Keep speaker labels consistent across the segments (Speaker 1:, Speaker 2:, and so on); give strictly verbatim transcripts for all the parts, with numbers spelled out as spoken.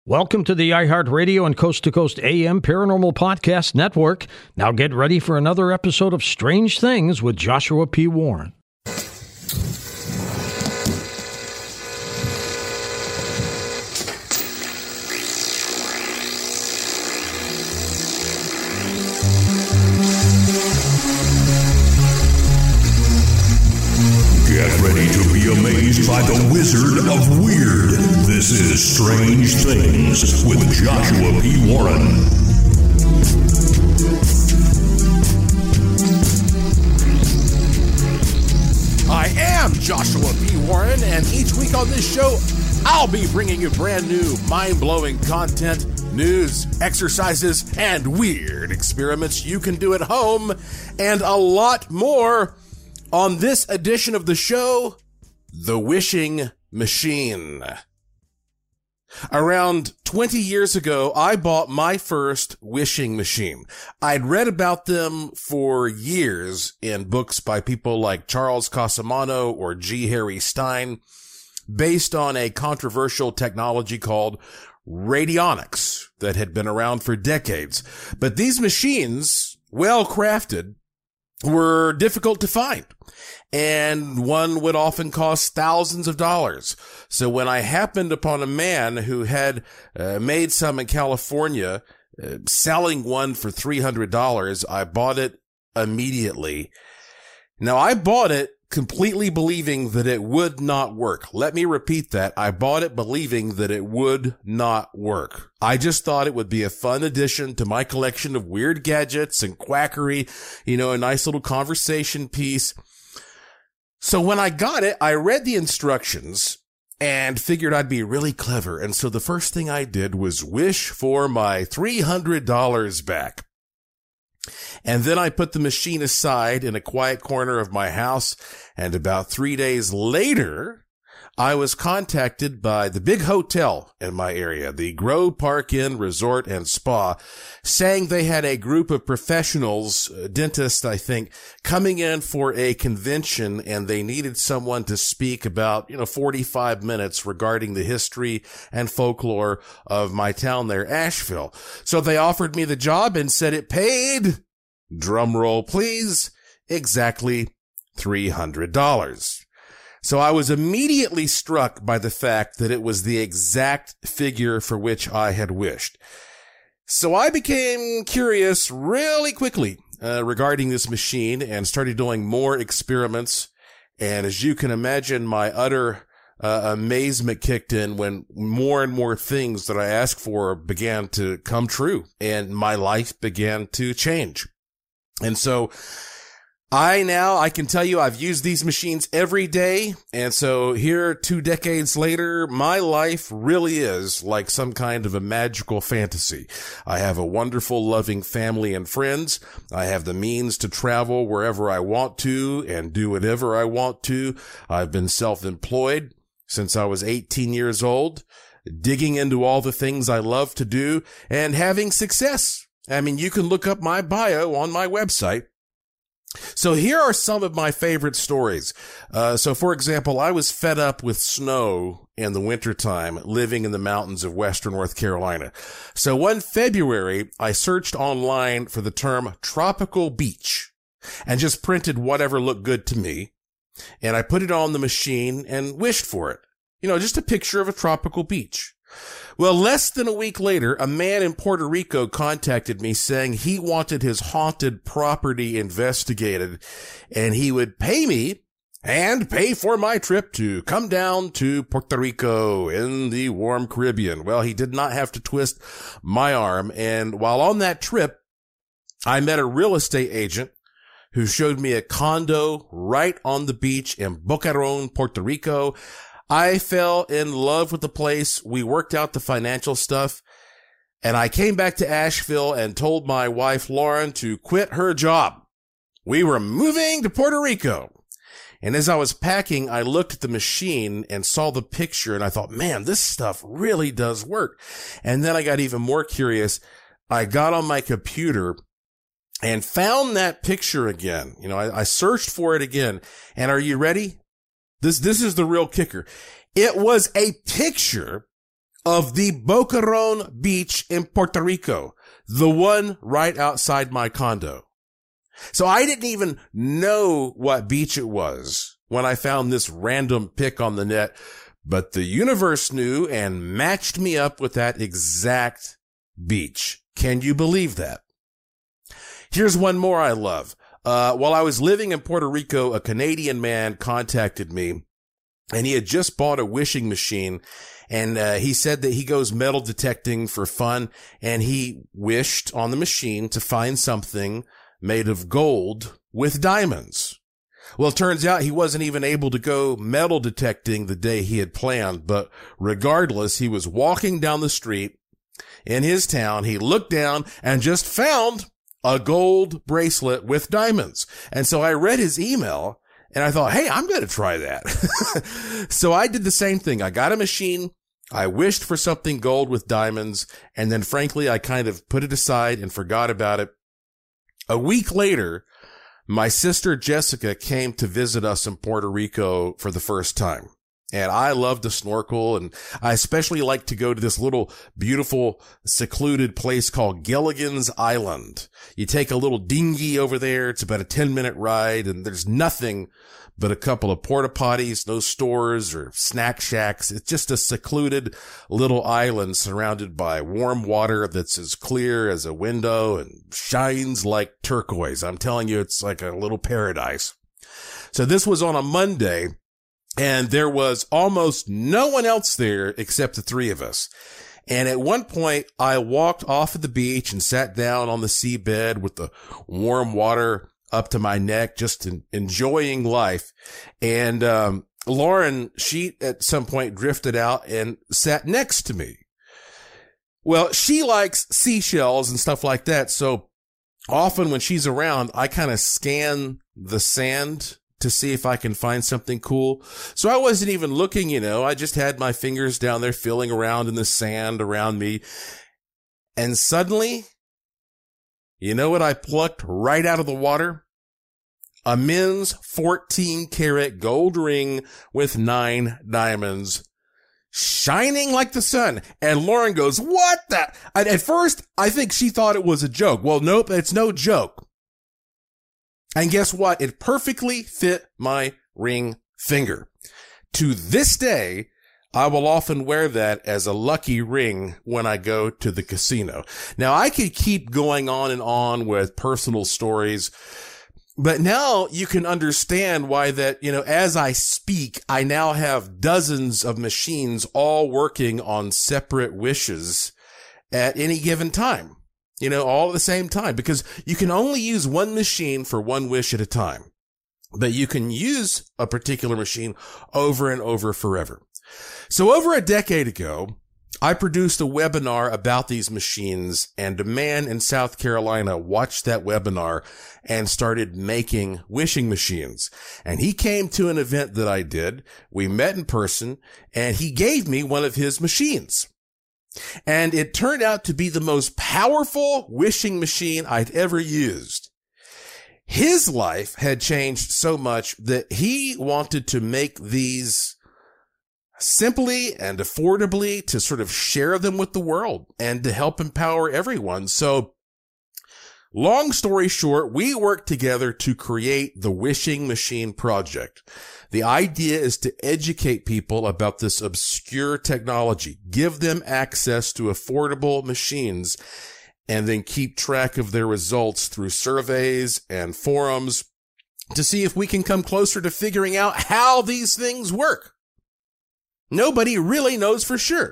Speaker 1: Welcome to the iHeartRadio and Coast to Coast A M Paranormal Podcast Network. Now get ready for another episode of Strange Things with Joshua P. Warren.
Speaker 2: Get ready to be amazed by the Wizard of Weird. This is Strange Things with Joshua P. Warren.
Speaker 3: I am Joshua P. Warren, and each week on this show, I'll be bringing you brand new, mind-blowing content, news, exercises, and weird experiments you can do at home, and a lot more. On this edition of the show, The Wishing Machine. Around twenty years ago, I bought my first wishing machine. I'd read about them for years in books by people like Charles Cosimano or G. Harry Stein, based on a controversial technology called radionics that had been around for decades. But these machines, well crafted, were difficult to find, and one would often cost thousands of dollars. So when I happened upon a man who had uh, made some in California, uh, selling one for three hundred dollars, I bought it immediately. Now, I bought it completely believing that it would not work. Let me repeat that. I bought it believing that it would not work. I just thought it would be a fun addition to my collection of weird gadgets and quackery, you know, a nice little conversation piece. So when I got it, I read the instructions and figured I'd be really clever. And so the first thing I did was wish for my three hundred dollars back. And then I put the machine aside in a quiet corner of my house, and about three days later, I was contacted by the big hotel in my area, the Grove Park Inn Resort and Spa, saying they had a group of professionals, uh, dentists, I think, coming in for a convention, and they needed someone to speak about, you know, forty-five minutes regarding the history and folklore of my town there, Asheville. So they offered me the job and said it paid, drum roll please, exactly three hundred dollars. So I was immediately struck by the fact that it was the exact figure for which I had wished. So I became curious really quickly uh, regarding this machine and started doing more experiments. And as you can imagine, my utter uh, amazement kicked in when more and more things that I asked for began to come true and my life began to change. And so I now, I can tell you I've used these machines every day. And so here, two decades later, my life really is like some kind of a magical fantasy. I have a wonderful, loving family and friends. I have the means to travel wherever I want to and do whatever I want to. I've been self-employed since I was eighteen years old, digging into all the things I love to do and having success. I mean, you can look up my bio on my website. So here are some of my favorite stories. Uh, so for example, I was fed up with snow in the wintertime living in the mountains of western North Carolina. So one February, I searched online for the term tropical beach and just printed whatever looked good to me. And I put it on the machine and wished for it. You know, just a picture of a tropical beach. Well, less than a week later, a man in Puerto Rico contacted me saying he wanted his haunted property investigated and he would pay me and pay for my trip to come down to Puerto Rico in the warm Caribbean. Well, he did not have to twist my arm. And while on that trip, I met a real estate agent who showed me a condo right on the beach in Boquerón, Puerto Rico. I fell in love with the place. We worked out the financial stuff, and I came back to Asheville and told my wife, Lauren, to quit her job. We were moving to Puerto Rico. And as I was packing, I looked at the machine and saw the picture, and I thought, man, this stuff really does work. And then I got even more curious. I got on my computer and found that picture again. You know, I, I searched for it again. And are you ready? This, this is the real kicker. It was a picture of the Boquerón Beach in Puerto Rico, the one right outside my condo. So I didn't even know what beach it was when I found this random pic on the net, but the universe knew and matched me up with that exact beach. Can you believe that? Here's one more I love. Uh, while I was living in Puerto Rico, a Canadian man contacted me, and he had just bought a wishing machine, and uh, he said that he goes metal detecting for fun, and he wished on the machine to find something made of gold with diamonds. Well, it turns out he wasn't even able to go metal detecting the day he had planned, but regardless, he was walking down the street in his town. He looked down and just found a gold bracelet with diamonds. And so I read his email and I thought, hey, I'm going to try that. So I did the same thing. I got a machine. I wished for something gold with diamonds. And then frankly, I kind of put it aside and forgot about it. A week later, my sister Jessica came to visit us in Puerto Rico for the first time. And I love to snorkel, and I especially like to go to this little beautiful secluded place called Gilligan's Island. You take a little dinghy over there. It's about a ten minute ride, and there's nothing but a couple of porta potties, no stores or snack shacks. It's just a secluded little island surrounded by warm water that's as clear as a window and shines like turquoise. I'm telling you, it's like a little paradise. So this was on a Monday. And there was almost no one else there except the three of us. And at one point, I walked off of the beach and sat down on the seabed with the warm water up to my neck, just in, enjoying life. And um Lauren, she at some point drifted out and sat next to me. Well, she likes seashells and stuff like that. So often when she's around, I kind of scan the sand to see if I can find something cool. So I wasn't even looking, you know, I just had my fingers down there feeling around in the sand around me. And suddenly, you know what I plucked right out of the water? A men's fourteen karat gold ring with nine diamonds, shining like the sun. And Lauren goes, what the? And at first, I think she thought it was a joke. Well, nope, it's no joke. And guess what? It perfectly fit my ring finger. To this day, I will often wear that as a lucky ring when I go to the casino. Now, I could keep going on and on with personal stories, but now you can understand why that, you know, as I speak, I now have dozens of machines all working on separate wishes at any given time. You know, all at the same time, because you can only use one machine for one wish at a time, but you can use a particular machine over and over forever. So over a decade ago, I produced a webinar about these machines, and a man in South Carolina watched that webinar and started making wishing machines. And he came to an event that I did. We met in person, and he gave me one of his machines. And it turned out to be the most powerful wishing machine I'd ever used. His life had changed so much that he wanted to make these simply and affordably to sort of share them with the world and to help empower everyone. So long story short, we worked together to create the Wishing Machine Project. The idea is to educate people about this obscure technology, give them access to affordable machines, and then keep track of their results through surveys and forums to see if we can come closer to figuring out how these things work. Nobody really knows for sure.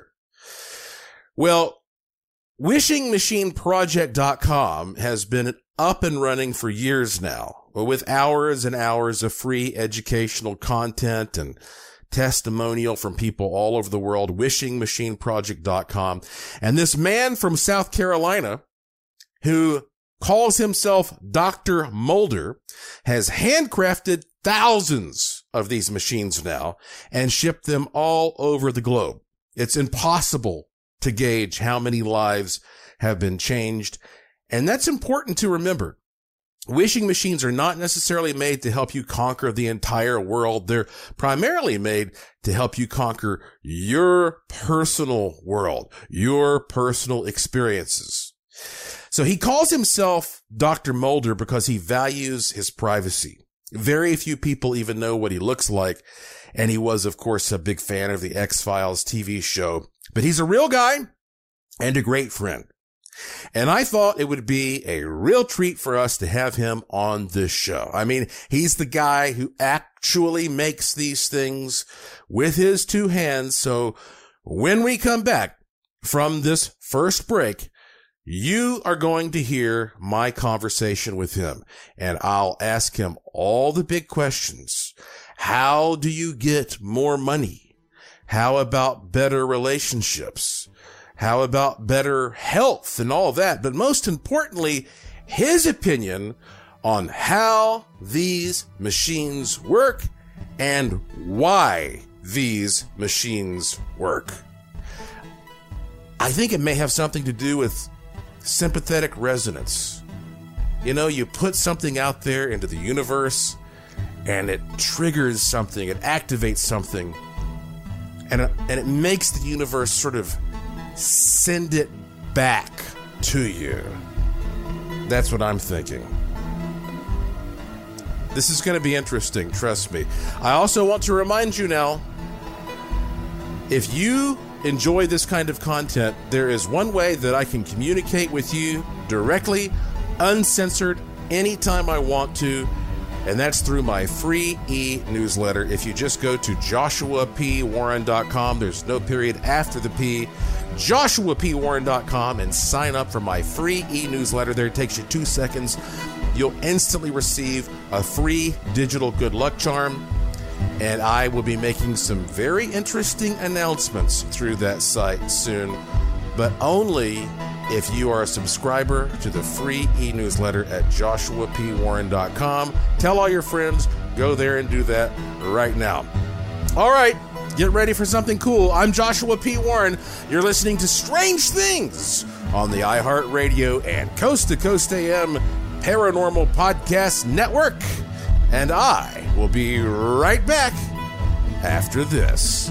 Speaker 3: Well, wishing machine project dot com has been up and running for years now, with hours and hours of free educational content and testimonial from people all over the world, wishing machine project dot com. And this man from South Carolina, who calls himself Doctor Mulder, has handcrafted thousands of these machines now and shipped them all over the globe. It's impossible to gauge how many lives have been changed. And that's important to remember. Wishing machines are not necessarily made to help you conquer the entire world. They're primarily made to help you conquer your personal world, your personal experiences. So he calls himself Doctor Mulder because he values his privacy. Very few people even know what he looks like. And he was, of course, a big fan of the X-Files T V show. But he's a real guy and a great friend. And I thought it would be a real treat for us to have him on this show. I mean, he's the guy who actually makes these things with his two hands. So when we come back from this first break, you are going to hear my conversation with him, and I'll ask him all the big questions. How do you get more money? How about better relationships? How about better health and all that? But most importantly, his opinion on how these machines work and why these machines work. I think it may have something to do with sympathetic resonance. You know, you put something out there into the universe and it triggers something, it activates something, and it, and it makes the universe sort of send it back to you. That's what I'm thinking. This is going to be interesting, trust me. I also want to remind you now, if you enjoy this kind of content, there is one way that I can communicate with you directly, uncensored, anytime I want to, and that's through my free e-newsletter. If you just go to joshua p warren dot com, there's no period after the P, joshua p warren dot com, and sign up for my free e-newsletter. There, it takes you two seconds. You'll instantly receive a free digital good luck charm, and I will be making some very interesting announcements through that site soon, but only if you are a subscriber to the free e-newsletter at joshua p warren dot com. Tell all your friends, go there and do that right now. All right, get ready for something cool. I'm Joshua P. Warren. You're listening to Strange Things on the iHeartRadio and Coast to Coast A M Paranormal Podcast Network. And I will be right back after this.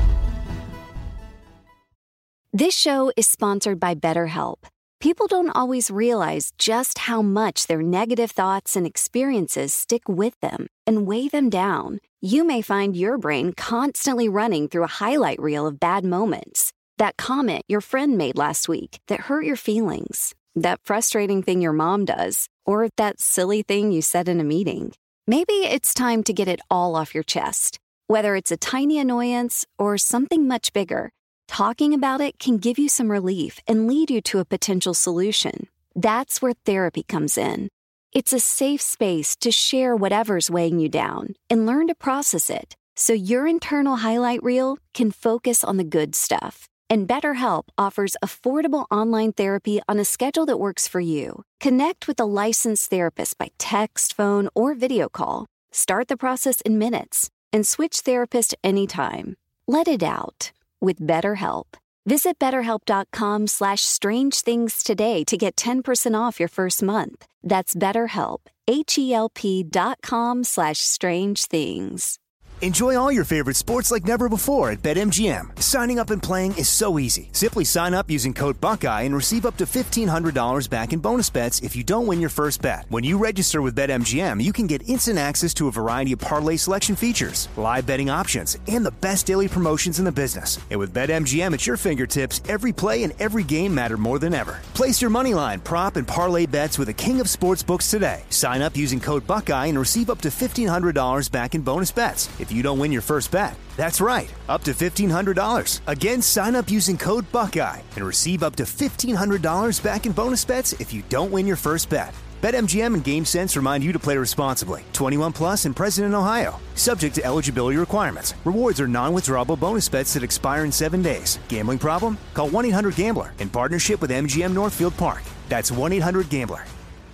Speaker 4: This show is sponsored by BetterHelp. People don't always realize just how much their negative thoughts and experiences stick with them and weigh them down. You may find your brain constantly running through a highlight reel of bad moments. That comment your friend made last week that hurt your feelings. That frustrating thing your mom does. Or that silly thing you said in a meeting. Maybe it's time to get it all off your chest. Whether it's a tiny annoyance or something much bigger, talking about it can give you some relief and lead you to a potential solution. That's where therapy comes in. It's a safe space to share whatever's weighing you down and learn to process it so your internal highlight reel can focus on the good stuff. And BetterHelp offers affordable online therapy on a schedule that works for you. Connect with a licensed therapist by text, phone, or video call. Start the process in minutes and switch therapist anytime. Let it out with BetterHelp. Visit betterhelp.com slash strange things today to get ten percent off your first month. That's BetterHelp, H-E-L-P dot com slash strange things.
Speaker 5: Enjoy all your favorite sports like never before at BetMGM. Signing up and playing is so easy. Simply sign up using code Buckeye and receive up to fifteen hundred dollars back in bonus bets if you don't win your first bet. When you register with BetMGM, you can get instant access to a variety of parlay selection features, live betting options, and the best daily promotions in the business. And with BetMGM at your fingertips, every play and every game matter more than ever. Place your moneyline, prop, and parlay bets with the king of sportsbooks today. Sign up using code Buckeye and receive up to fifteen hundred dollars back in bonus bets if you don't win your first bet. That's right, up to fifteen hundred dollars. Again, sign up using code Buckeye and receive up to fifteen hundred dollars back in bonus bets if you don't win your first bet. BetMGM and GameSense remind you to play responsibly. twenty-one plus and present in Ohio. Subject to eligibility requirements. Rewards are non-withdrawable bonus bets that expire in seven days. Gambling problem? Call one eight hundred gambler in partnership with M G M Northfield Park. That's one eight hundred gambler.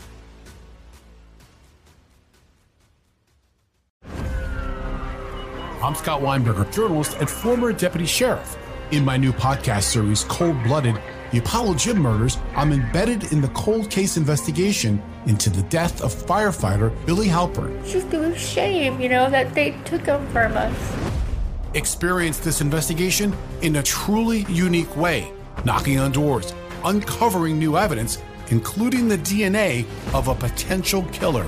Speaker 6: I'm Scott Weinberger, journalist and former deputy sheriff. In my new podcast series, Cold Blooded, The Apollo Gym murders, I'm embedded in the cold case investigation into the death of firefighter Billy Halpern.
Speaker 7: It's just a shame, you know, that they took him from us.
Speaker 6: Experience this investigation in a truly unique way, knocking on doors, uncovering new evidence, including the D N A of a potential killer.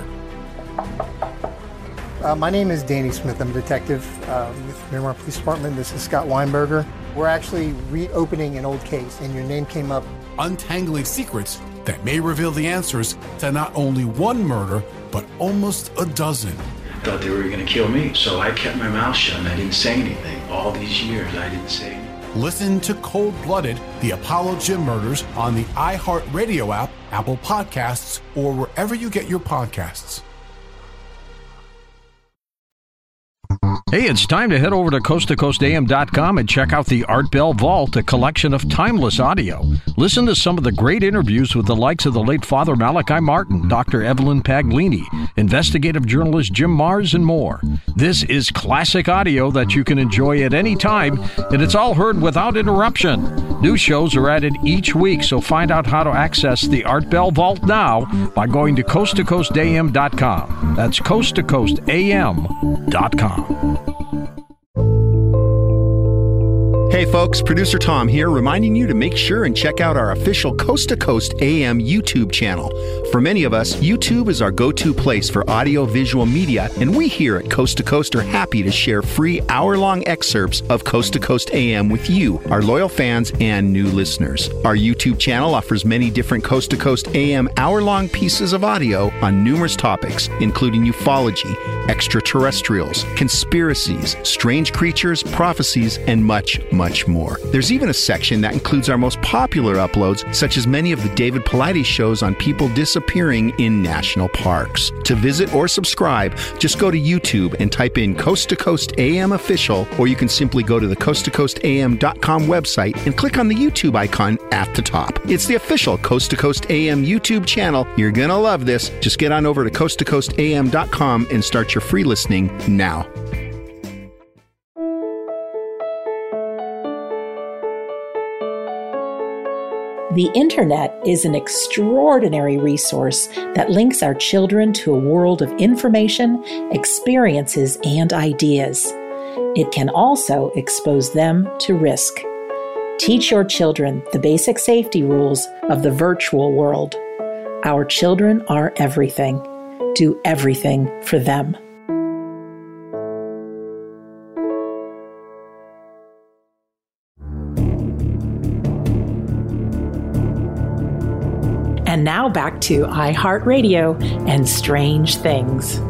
Speaker 8: Uh, my name is Danny Smith. I'm a detective uh, with Miramar Police Department. This is Scott Weinberger. We're actually reopening an old case, and your name came up.
Speaker 6: Untangling secrets that may reveal the answers to not only one murder, but almost a dozen.
Speaker 9: I thought they were going to kill me, so I kept my mouth shut and I didn't say anything. All these years, I didn't say anything.
Speaker 6: Listen to Cold Blooded, the Apollo Gym murders on the iHeartRadio app, Apple Podcasts, or wherever you get your podcasts.
Speaker 1: Hey, it's time to head over to coast to coast a m dot com and check out the Art Bell Vault, a collection of timeless audio. Listen to some of the great interviews with the likes of the late Father Malachi Martin, Doctor Evelyn Paglini, investigative journalist Jim Mars, and more. This is classic audio that you can enjoy at any time, and it's all heard without interruption. New shows are added each week, so find out how to access the Art Bell Vault now by going to coast to coast a m dot com. That's coast to coast a m dot com.
Speaker 10: Hey folks, Producer Tom here, reminding you to make sure and check out our official Coast to Coast A M YouTube channel. For many of us, YouTube is our go-to place for audio-visual media, and we here at Coast to Coast are happy to share free hour-long excerpts of Coast to Coast A M with you, our loyal fans and new listeners. Our YouTube channel offers many different Coast to Coast A M hour-long pieces of audio on numerous topics, including ufology, extraterrestrials, conspiracies, strange creatures, prophecies, and much, much more. There's even a section that includes our most popular uploads, such as many of the David Paulides shows on people disappearing in national parks. To visit or subscribe, just go to YouTube and type in Coast to Coast A M Official, or you can simply go to the coast to coast a m dot com website and click on the YouTube icon at the top. It's the official Coast to Coast A M YouTube channel. You're gonna love this. Just get on over to coast to coast a m dot com and start your free listening now.
Speaker 11: The Internet is an extraordinary resource that links our children to a world of information, experiences, and ideas. It can also expose them to risk. Teach your children the basic safety rules of the virtual world. Our children are everything. Do everything for them. And now back to iHeartRadio and Strange Things.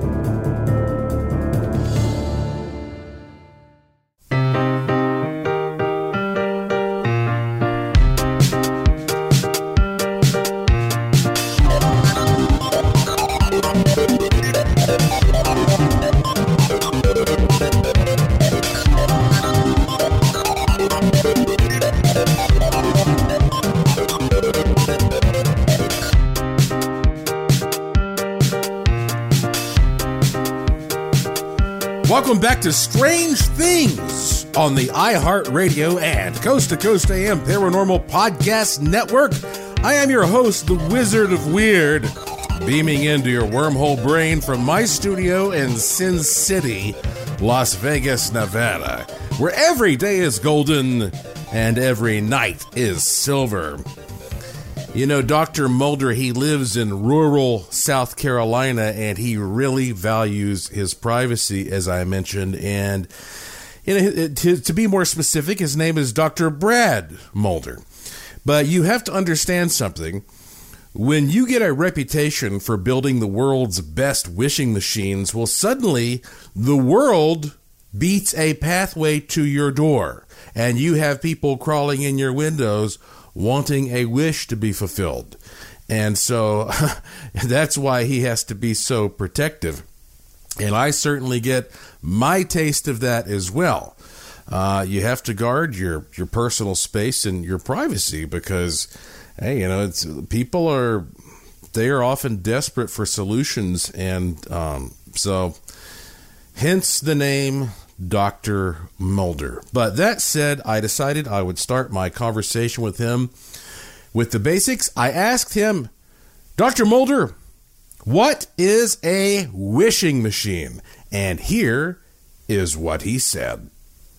Speaker 3: Welcome back to Strange Things on the iHeartRadio and Coast to Coast A M Paranormal Podcast Network. I am your host, the Wizard of Weird, beaming into your wormhole brain from my studio in Sin City, Las Vegas, Nevada, where every day is golden and every night is silver. You know, Doctor Mulder, he lives in rural South Carolina, and he really values his privacy, as I mentioned. And you know, to, to be more specific, his name is Doctor Brad Mulder. But you have to understand something. When you get a reputation for building the world's best wishing machines, well, suddenly the world beats a pathway to your door, and you have people crawling in your windows wanting a wish to be fulfilled. And so that's why he has to be so protective. And I certainly get my taste of that as well. Uh, you have to guard your, your personal space and your privacy because, hey, you know, it's, people are, they are often desperate for solutions. And um, so hence the name Doctor Mulder. But that said, I decided I would start my conversation with him with the basics, I asked him, Doctor Mulder, what is a wishing machine? And here is what he said.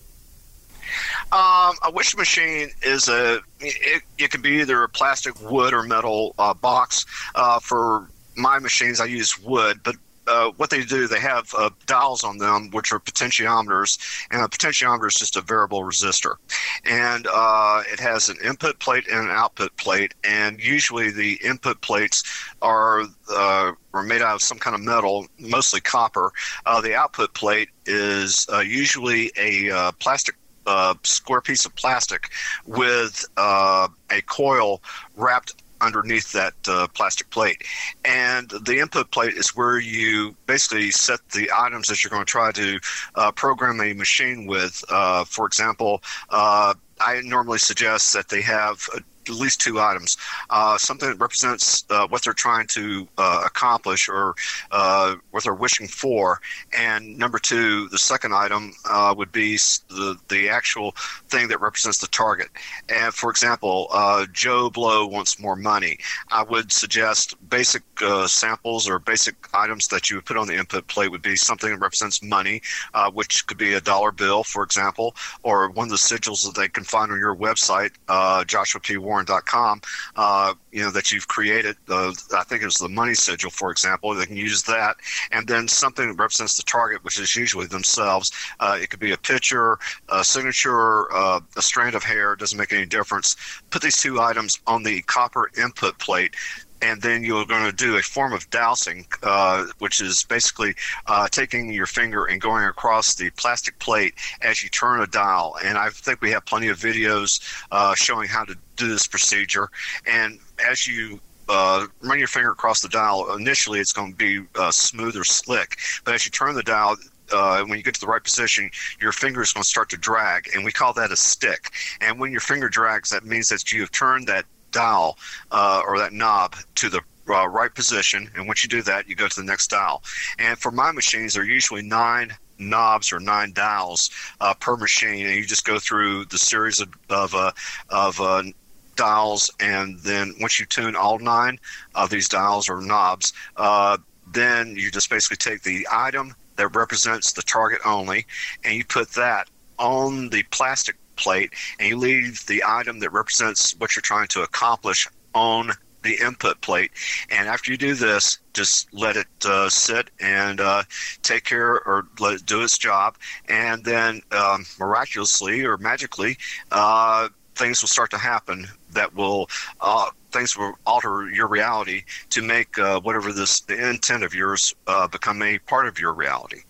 Speaker 12: Um, a wishing machine is a, it, it can be either a plastic, wood, or metal uh, box. Uh, for my machines, I use wood, but uh, what they do, they have uh, dials on them, which are potentiometers, and a potentiometer is just a variable resistor. And uh, it has an input plate and an output plate, and usually the input plates are uh, are made out of some kind of metal, mostly copper. Uh, the output plate is uh, usually a uh, plastic Uh, square piece of plastic with uh, a coil wrapped underneath that uh, plastic plate. And the input plate is where you basically set the items that you're going to try to uh, program a machine with. Uh, for example, uh, I normally suggest that they have a at least two items, uh, something that represents uh, what they're trying to uh, accomplish or uh, what they're wishing for. And number two, the second item uh, would be the, the actual thing that represents the target. And for example, uh, Joe Blow wants more money. I would suggest basic uh, samples or basic items that you would put on the input plate would be something that represents money, uh, which could be a dollar bill, for example, or one of the sigils that they can find on your website, uh, Joshua P. Warren dot com, uh, you know, that you've created. Uh, I think it was the money sigil, for example. They can use that. And then something that represents the target, which is usually themselves. Uh, it could be a picture, a signature, uh, a strand of hair. It doesn't make any difference. Put these two items on the copper input plate, and then you're going to do a form of dowsing, uh, which is basically uh, taking your finger and going across the plastic plate as you turn a dial. And I think we have plenty of videos uh, showing how to do this procedure. And as you uh, run your finger across the dial, initially it's going to be uh, smooth or slick. But as you turn the dial, Uh, when you get to the right position, your finger is going to start to drag, and we call that a stick. And when your finger drags, that means that you have turned that dial uh, or that knob to the uh, right position. And once you do that, you go to the next dial. And for my machines, there are usually nine knobs or nine dials uh, per machine, and you just go through the series of of, uh, of uh, dials, and then once you tune all nine of these dials or knobs, uh, then you just basically take the item that represents the target only, and you put that on the plastic plate, and you leave the item that represents what you're trying to accomplish on the input plate. And after you do this, just let it uh, sit and uh, take care, or let it do its job, and then um, miraculously or magically, uh, things will start to happen that will uh, things will alter your reality to make uh, whatever this the intent of yours uh, become a part of your reality.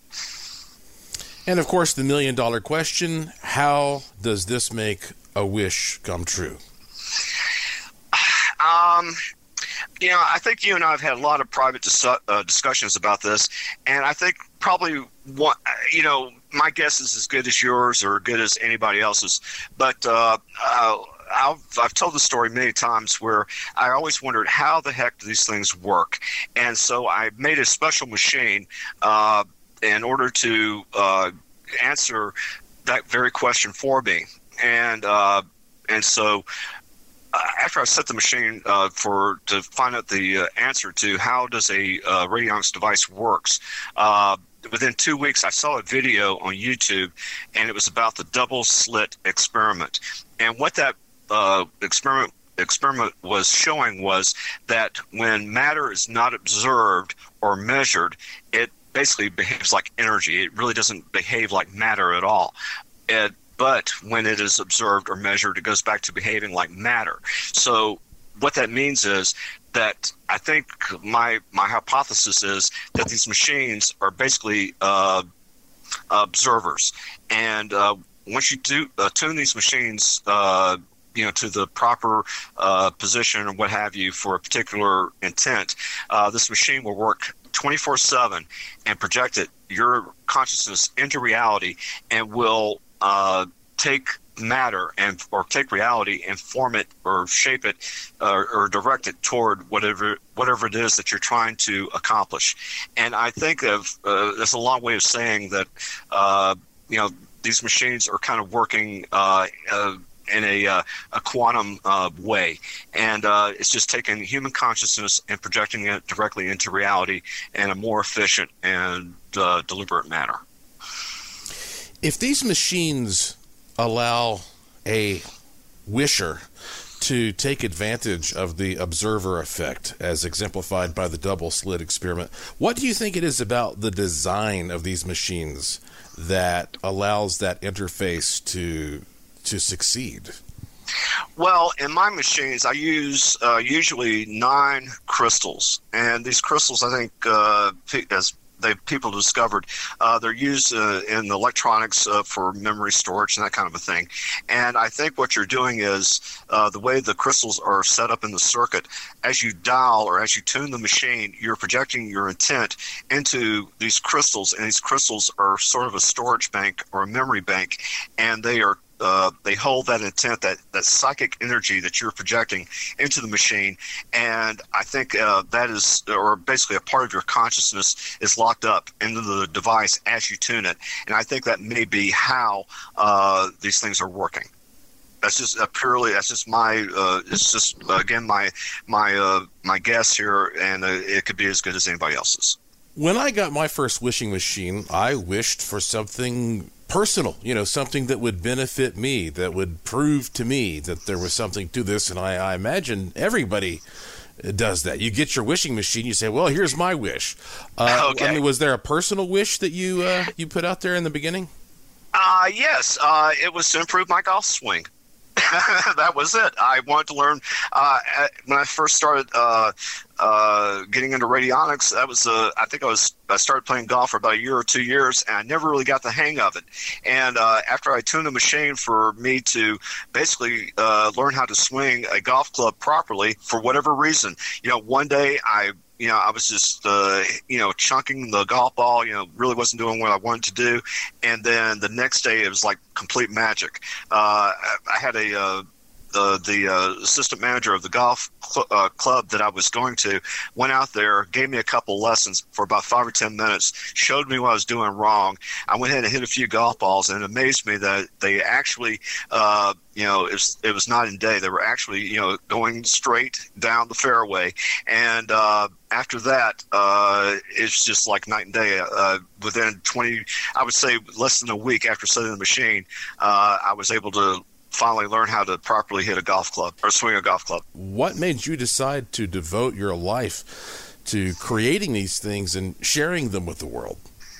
Speaker 3: And of course, the million dollar question: how does this make a wish come true?
Speaker 12: Um, you know, I think you and I have had a lot of private dis- uh, discussions about this, and I think probably one, you know, my guess is as good as yours or good as anybody else's, but uh, uh, I've, I've told the story many times where I always wondered how the heck do these things work, and so I made a special machine uh, in order to uh, answer that very question for me, and uh, and so. Uh, after I set the machine uh, for to find out the uh, answer to how does a uh, radionics device works, uh, within two weeks I saw a video on YouTube, and it was about the double slit experiment. And what that uh, experiment experiment was showing was that when matter is not observed or measured, it basically behaves like energy. It really doesn't behave like matter at all. It But when it is observed or measured, it goes back to behaving like matter. So what that means is that I think my my hypothesis is that these machines are basically uh, observers. And uh, once you do uh, tune these machines, uh, you know, to the proper uh, position or what have you for a particular intent, uh, this machine will work twenty-four seven and project it, your consciousness into reality, and will Uh, take matter and or take reality and form it or shape it uh, or direct it toward whatever whatever it is that you're trying to accomplish. And I think of uh, that's a long way of saying that uh, you know, these machines are kind of working uh, uh, in a uh, a quantum uh, way, and uh, it's just taking human consciousness and projecting it directly into reality in a more efficient and uh, deliberate manner.
Speaker 3: If these machines allow a wisher to take advantage of the observer effect, as exemplified by the double slit experiment, what do you think it is about the design of these machines that allows that interface to to succeed?
Speaker 12: Well, in my machines, I use uh, usually nine crystals, and these crystals, I think, uh, as they people discovered, uh, they're used uh, in electronics uh, for memory storage and that kind of a thing. And I think what you're doing is uh, the way the crystals are set up in the circuit, as you dial or as you tune the machine, you're projecting your intent into these crystals, and these crystals are sort of a storage bank or a memory bank, and they are Uh, they hold that intent, that, that psychic energy that you're projecting into the machine, and I think uh, that is, or basically a part of your consciousness is locked up into the device as you tune it, and I think that may be how uh, these things are working. That's just uh, purely, that's just my, uh, it's just, uh, again, my my uh, my guess here, and uh, it could be as good as anybody else's.
Speaker 3: When I got my first wishing machine, I wished for something personal, you know, something that would benefit me, that would prove to me that there was something to this. And I, I imagine everybody does that. You get your wishing machine, you say, well, here's my wish. Uh,
Speaker 12: okay.
Speaker 3: I mean, was there a personal wish that you uh, you put out there in the beginning?
Speaker 12: Uh, yes, uh, it was to improve my golf swing. That was it. I wanted to learn. Uh, when I first started uh, uh, getting into radionics, that was uh, I think I was I started playing golf for about a year or two years, and I never really got the hang of it. And uh, after I tuned the machine for me to basically uh, learn how to swing a golf club properly, for whatever reason, you know, one day I. You know, I was just, uh, you know, chunking the golf ball, you know, really wasn't doing what I wanted to do. And then the next day it was like complete magic. Uh, I had a, uh, uh, the uh, assistant manager of the golf cl- uh, club that I was going to went out there, gave me a couple lessons for about five or ten minutes, showed me what I was doing wrong. I went ahead and hit a few golf balls, and it amazed me that they actually, uh, you know, it was, it was night and day. They were actually, you know, going straight down the fairway. And uh, after that, uh, it's just like night and day. Uh, within twenty, I would say less than a week after setting the machine, uh, I was able to finally learn how to properly hit a golf club or swing a golf club.
Speaker 3: What made you decide to devote your life to creating these things and sharing them with the world?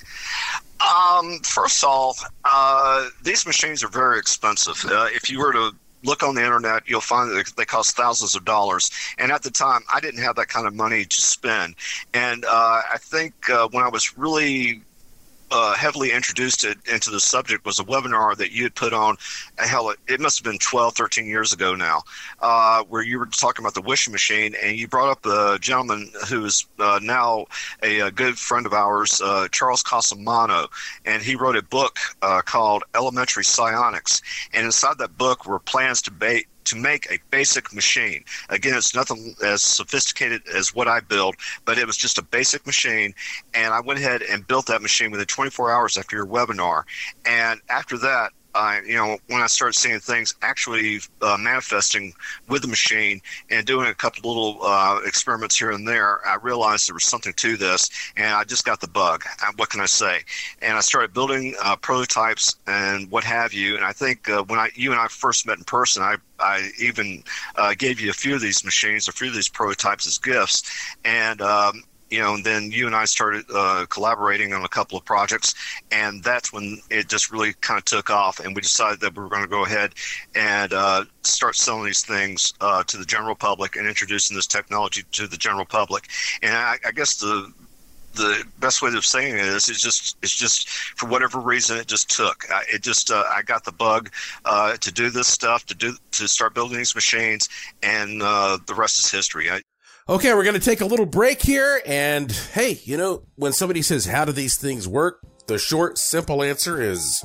Speaker 12: Um, first of all, uh, these machines are very expensive. Uh, if you were to look on the internet, you'll find that they cost thousands of dollars. And at the time, I didn't have that kind of money to spend. And uh, I think uh, when I was really Uh, heavily introduced it into the subject was a webinar that you had put on, uh, hell, it, it must have been twelve, thirteen years ago now, uh, where you were talking about the wishing machine, and you brought up a gentleman who is uh, now a, a good friend of ours, uh, Charles Casamano, and he wrote a book uh, called Elementary Psionics, and inside that book were plans to bait to make a basic machine. Again, it's nothing as sophisticated as what I build, but it was just a basic machine, and I went ahead and built that machine within twenty-four hours after your webinar. And after that, I, you know, when I started seeing things actually uh, manifesting with the machine and doing a couple little uh, experiments here and there, I realized there was something to this, and I just got the bug. What can I say? And I started building uh, prototypes and what have you. And I think uh, when I, you and I first met in person, I, I even uh, gave you a few of these machines, a few of these prototypes as gifts, and um, you know, and then you and I started uh, collaborating on a couple of projects, and that's when it just really kind of took off, and we decided that we were going to go ahead and uh, start selling these things uh, to the general public and introducing this technology to the general public. And I, I guess the the best way of saying it is, it's just, it's just for whatever reason, it just took. I, it just, uh, I got the bug uh, to do this stuff, to do, to start building these machines, and uh, the rest is history. I,
Speaker 3: Okay, we're going to take a little break here, and hey, you know, when somebody says, how do these things work? The short, simple answer is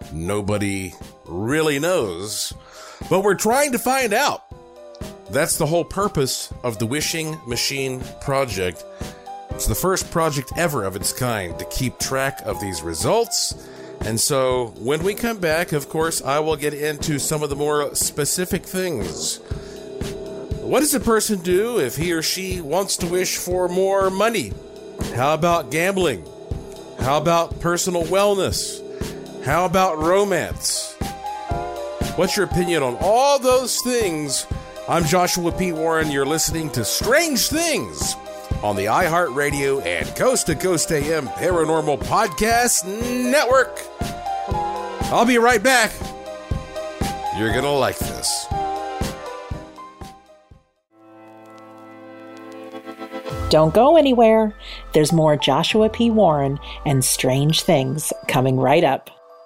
Speaker 3: nobody really knows, but we're trying to find out. That's the whole purpose of the Wishing Machine Project. It's the first project ever of its kind to keep track of these results And so when we come back, of course, I will get into some of the more specific things. What does a person do if he or she wants to wish for more money? How about gambling? How about personal wellness? How about romance? What's your opinion on all those things? I'm Joshua P. Warren. You're listening to Strange Things on the iHeartRadio and Coast to Coast A M Paranormal Podcast Network. I'll be right back. You're going to like this.
Speaker 11: Don't go anywhere. There's more Joshua P. Warren and Strange Things coming right up.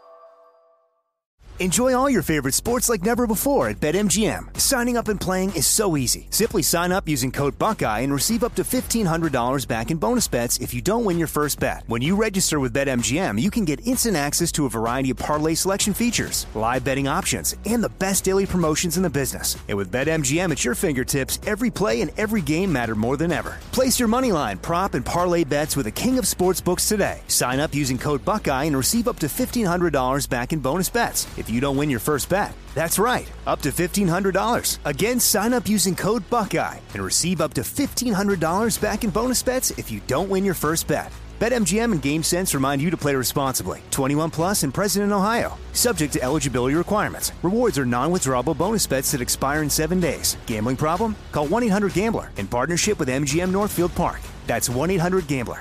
Speaker 5: Enjoy all your favorite sports like never before at BetMGM. Signing up and playing is so easy. Simply sign up using code Buckeye and receive up to fifteen hundred dollars back in bonus bets if you don't win your first bet. When you register with BetMGM, you can get instant access to a variety of parlay selection features, live betting options, and the best daily promotions in the business. And with BetMGM at your fingertips, every play and every game matter more than ever. Place your moneyline, prop, and parlay bets with the king of sportsbooks today. Sign up using code Buckeye and receive up to fifteen hundred dollars back in bonus bets if you don't win your first bet. That's right, up to fifteen hundred dollars. Again, sign up using code Buckeye and receive up to fifteen hundred dollars back in bonus bets if you don't win your first bet. BetMGM and GameSense remind you to play responsibly. twenty-one plus and present in Ohio. Subject to eligibility requirements. Rewards are non-withdrawable bonus bets that expire in seven days. Gambling problem? Call one eight hundred gambler in partnership with M G M Northfield Park. That's one eight hundred gambler.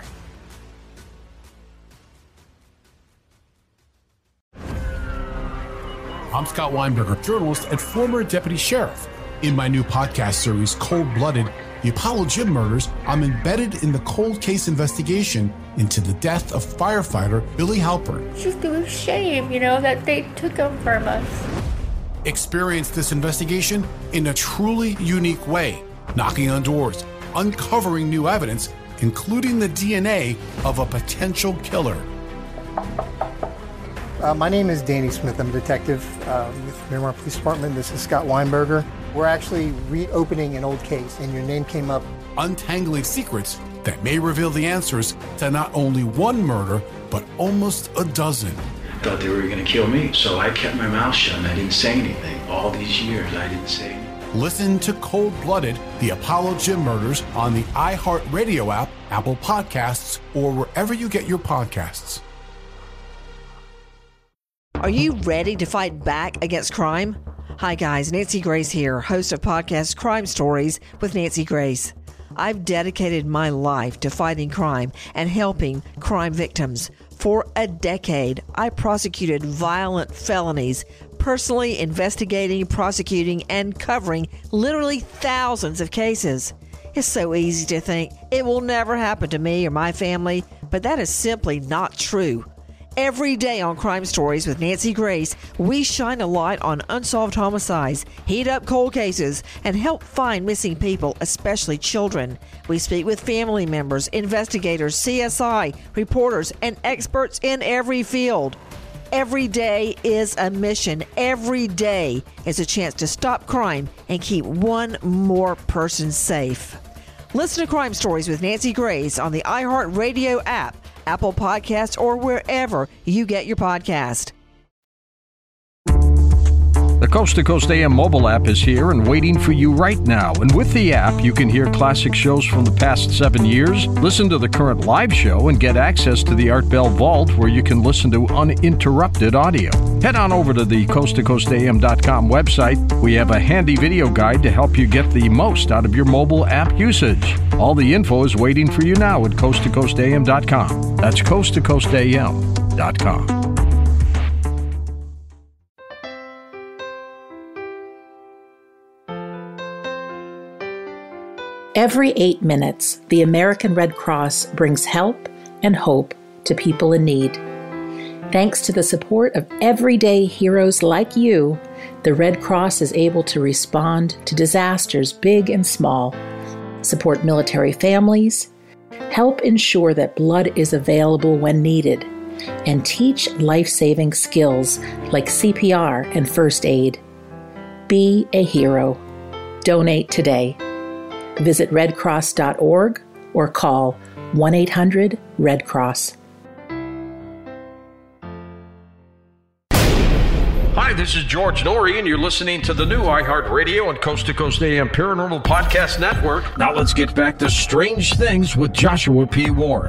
Speaker 6: I'm Scott Weinberger, journalist and former deputy sheriff. In my new podcast series, Cold Blooded, The Apollo Gym Murders, I'm embedded in the cold case investigation into the death of firefighter Billy Halpern.
Speaker 7: It's just a shame, you know, that they took him from us.
Speaker 6: Experience this investigation in a truly unique way, knocking on doors, uncovering new evidence, including the D N A of a potential killer.
Speaker 8: Uh, my name is Danny Smith. I'm a detective uh, with Miramar Police Department. This is Scott Weinberger. We're actually reopening an old case, and your name came up.
Speaker 6: Untangling secrets that may reveal the answers to not only one murder, but almost a dozen.
Speaker 9: Thought they were going to kill me, so I kept my mouth shut and I didn't say anything. All these years, I didn't say anything.
Speaker 6: Listen to Cold Blooded, The Apollo Gym Murders on the iHeartRadio app, Apple Podcasts, or wherever you get your podcasts.
Speaker 13: Are you ready to fight back against crime? Hi guys, Nancy Grace here, host of podcast Crime Stories with Nancy Grace. I've dedicated my life to fighting crime and helping crime victims. For a decade, I prosecuted violent felonies, personally investigating, prosecuting, and covering literally thousands of cases. It's so easy to think it will never happen to me or my family, but that is simply not true. Every day on Crime Stories with Nancy Grace, we shine a light on unsolved homicides, heat up cold cases, and help find missing people, especially children. We speak with family members, investigators, C S I, reporters, and experts in every field. Every day is a mission. Every day is a chance to stop crime and keep one more person safe. Listen to Crime Stories with Nancy Grace on the iHeartRadio app, Apple Podcasts, or wherever you get your podcast.
Speaker 1: The Coast to Coast A M mobile app is here and waiting for you right now. And with the app, you can hear classic shows from the past seven years, listen to the current live show, and get access to the Art Bell Vault, where you can listen to uninterrupted audio. Head on over to the coast to coast A M dot com website. We have a handy video guide to help you get the most out of your mobile app usage. All the info is waiting for you now at coast to coast A M dot com. That's coast to coast A M dot com.
Speaker 11: Every eight minutes, the American Red Cross brings help and hope to people in need. Thanks to the support of everyday heroes like you, the Red Cross is able to respond to disasters big and small, support military families, help ensure that blood is available when needed, and teach life-saving skills like C P R and first aid. Be a hero. Donate today. Visit red cross dot org or call one eight hundred red cross.
Speaker 1: this is George Norrie, and you're listening to the new iHeartRadio and Coast to Coast A M Paranormal Podcast Network. Now let's get back to Strange Things with Joshua P. Warren.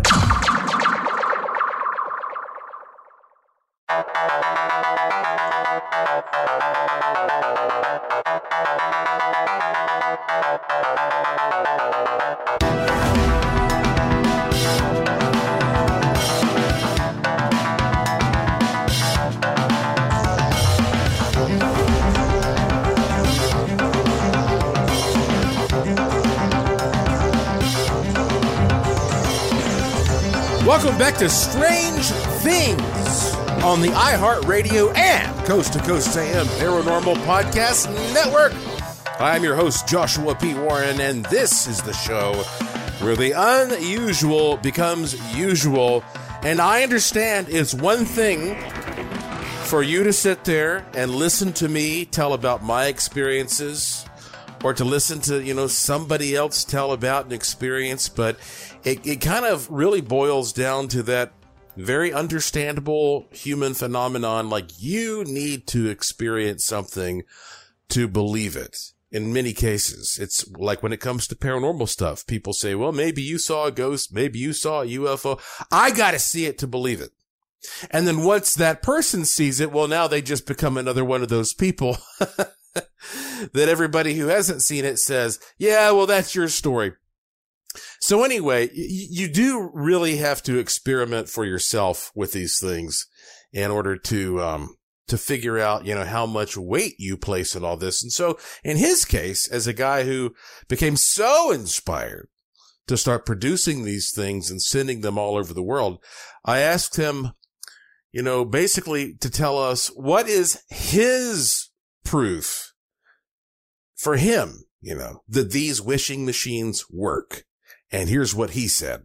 Speaker 3: Welcome back to Strange Things on the iHeartRadio and Coast to Coast A M Paranormal Podcast Network. I'm your host, Joshua P. Warren, and this is the show where the unusual becomes usual. And I understand it's one thing for you to sit there and listen to me tell about my experiences, or to listen to, you know, somebody else tell about an experience, but it, it kind of really boils down to that very understandable human phenomenon, like you need to experience something to believe it. In many cases, it's like when it comes to paranormal stuff, people say, well, maybe you saw a ghost, maybe you saw a U F O. I got to see it to believe it. And then once that person sees it, well, now they just become another one of those people that everybody who hasn't seen it says, yeah, well, that's your story. So anyway, you, you do really have to experiment for yourself with these things in order to, um, to figure out, you know, how much weight you place in all this. And so in his case, as a guy who became so inspired to start producing these things and sending them all over the world, I asked him, you know, basically to tell us what is his proof for him, you know, that these wishing machines work. And here's what he said.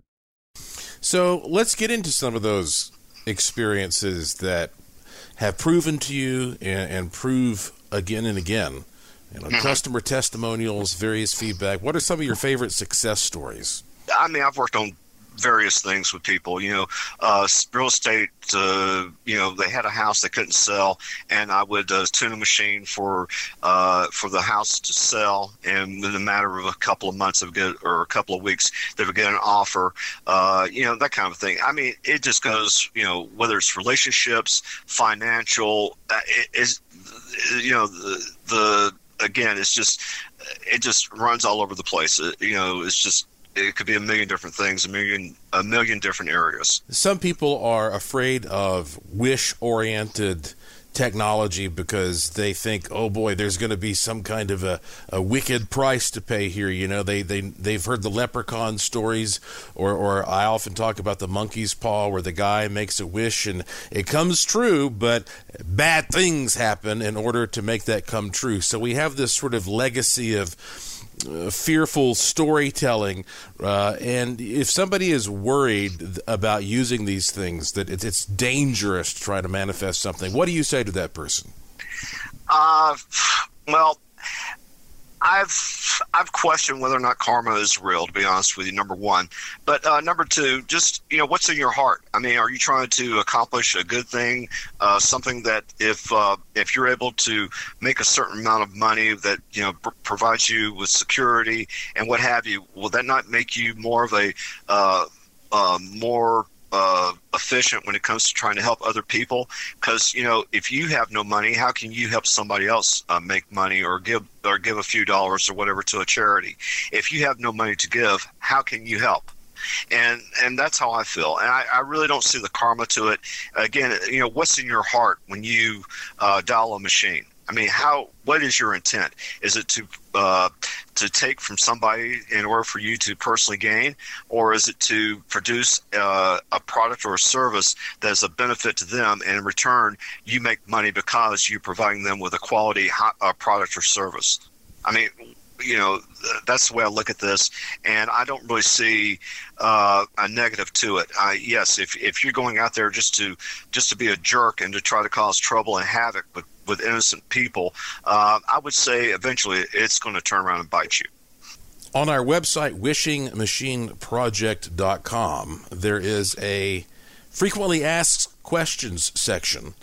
Speaker 3: So let's get into some of those experiences that have proven to you and, and prove again and again, you know, customer testimonials, various feedback. What are some of your favorite success stories?
Speaker 12: I mean, I've worked on various things with people, you know, uh, real estate, uh, you know, they had a house they couldn't sell, and I would uh, tune a machine for uh, for the house to sell, and in a matter of a couple of months of get, or a couple of weeks, they would get an offer, uh, you know, that kind of thing. I mean, it just goes, you know, whether it's relationships, financial, uh, it is, you know, the, the, again, it's just, it just runs all over the place. It, you know, it's just, it could be a million different things, a million, a million different areas.
Speaker 3: Some people are afraid of wish-oriented technology because they think, oh boy, there's going to be some kind of a, a wicked price to pay here. You know, they, they, they've heard the leprechaun stories, or, or I often talk about the monkey's paw where the guy makes a wish and it comes true, but bad things happen in order to make that come true. So we have this sort of legacy of Uh, fearful storytelling, uh, and if somebody is worried about using these things, that it's, it's dangerous to try to manifest something, what do you say to that person?
Speaker 12: Uh, well, I've I've questioned whether or not karma is real, to be honest with you, number one. But uh, number two, just, you know, what's in your heart? I mean, are you trying to accomplish a good thing, uh, something that if uh, if you're able to make a certain amount of money that, you know, pr- provides you with security and what have you, will that not make you more of a uh, uh, more Uh, efficient when it comes to trying to help other people? Because, you know, if you have no money, how can you help somebody else uh, make money or give or give a few dollars or whatever to a charity? If you have no money to give, how can you help? And and that's how I feel. And I, I really don't see the karma to it. Again, you know, what's in your heart when you uh, dial a machine? I mean, how? What is your intent? Is it to uh, to take from somebody in order for you to personally gain, or is it to produce uh, a product or a service that is a benefit to them, and in return you make money because you're providing them with a quality hot, uh, product or service? I mean, you know, that's the way I look at this, and I don't really see uh, a negative to it. I, yes, if if you're going out there just to just to be a jerk and to try to cause trouble and havoc with, with innocent people, uh, I would say eventually it's going to turn around and bite you.
Speaker 3: On our website, wishing machine project dot com, there is a frequently asked questions section.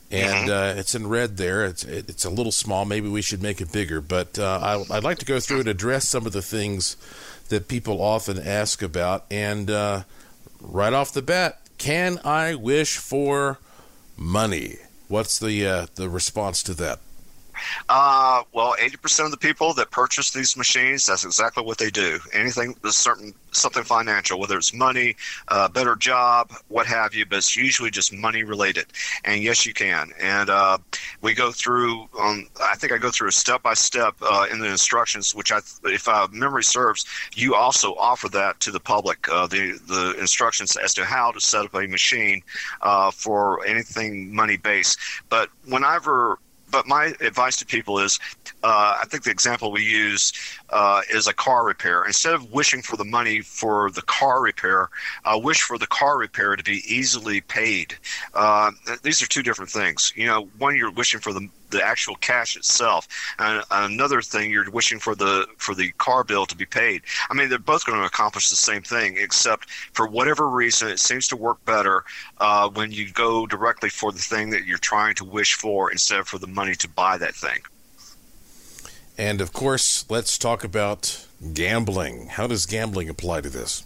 Speaker 3: And uh, it's in red there. It's it's a little small. Maybe we should make it bigger. But uh, I, I'd like to go through and address some of the things that people often ask about. And uh, right off the bat, can I wish for money? What's the uh, the response to that?
Speaker 12: Uh, well, eighty percent of the people that purchase these machines, that's exactly what they do. Anything that's certain, something financial, whether it's money, uh, better job, what have you, but it's usually just money related. And yes, you can. And uh, we go through, um, I think I go through a step-by-step uh, in the instructions, which I, if uh, memory serves, you also offer that to the public, uh, the, the instructions as to how to set up a machine uh, for anything money-based. But whenever But my advice to people is, uh, I think the example we use uh, is a car repair. Instead of wishing for the money for the car repair, uh, wish for the car repair to be easily paid. Uh, these are two different things. You know, one, you're wishing for the the actual cash itself, and another thing, you're wishing for the for the car bill to be paid. I mean, they're both going to accomplish the same thing, except for whatever reason, it seems to work better uh, when you go directly for the thing that you're trying to wish for instead of for the money to buy that thing.
Speaker 3: And of course, let's talk about gambling. How does gambling apply to this?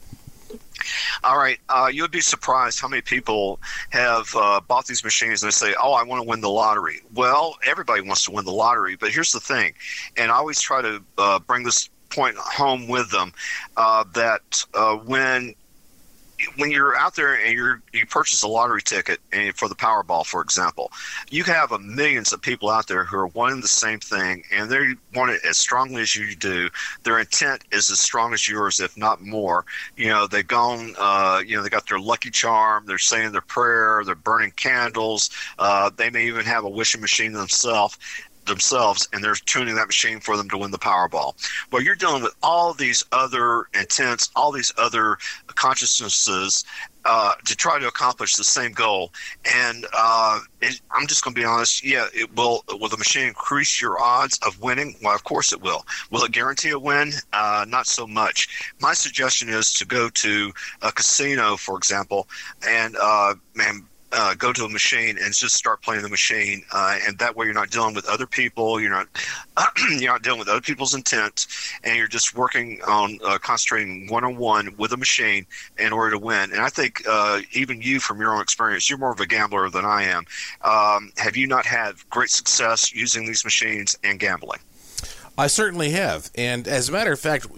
Speaker 12: All right. Uh, you would be surprised how many people have uh, bought these machines and they say, oh, I want to win the lottery. Well, everybody wants to win the lottery, but here's the thing. And I always try to uh, bring this point home with them, uh, that uh, when when you're out there and you're, you purchase a lottery ticket and for the Powerball, for example, you have a millions of people out there who are wanting the same thing, and they want it as strongly as you do. Their intent is as strong as yours, if not more. You know, they've gone, uh, you know, they got their Lucky Charm, they're saying their prayer, they're burning candles. Uh, they may even have a wishing machine themselves. themselves and they're tuning that machine for them to win the Powerball. Well, you're dealing with all these other intents, all these other consciousnesses uh, to try to accomplish the same goal. And uh, it, I'm just going to be honest, yeah, it will. Will the machine increase your odds of winning? Well, of course it will. Will it guarantee a win? Uh, not so much. My suggestion is to go to a casino, for example, and uh, man, Uh, go to a machine and just start playing the machine, uh, and that way you're not dealing with other people. You're not you're not dealing with other people's intent, and you're just working on uh, concentrating one on one with a machine in order to win. And I think uh, even you, from your own experience, you're more of a gambler than I am. Um, have you not had great success using these machines and gambling?
Speaker 3: I certainly have, and as a matter of fact,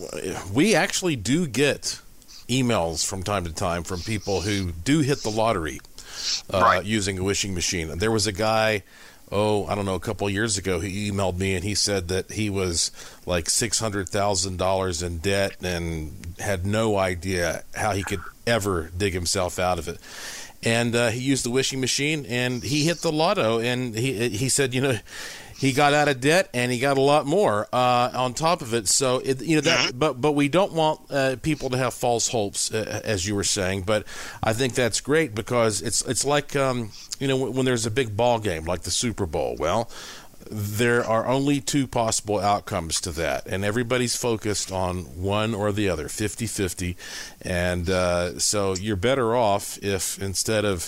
Speaker 3: we actually do get emails from time to time from people who do hit the lottery. Uh, right. Using a wishing machine. There was a guy, oh, I don't know, a couple of years ago, he emailed me and he said that he was like six hundred thousand dollars in debt and had no idea how he could ever dig himself out of it. And uh, he used the wishing machine and he hit the lotto, and he he said, you know, he got out of debt and he got a lot more uh, on top of it. So, it, you know, that, but but we don't want uh, people to have false hopes, uh, as you were saying. But I think that's great because it's it's like, um, you know, when, when there's a big ball game like the Super Bowl. Well, there are only two possible outcomes to that, and everybody's focused on one or the other, fifty-fifty. And uh, so you're better off if instead of,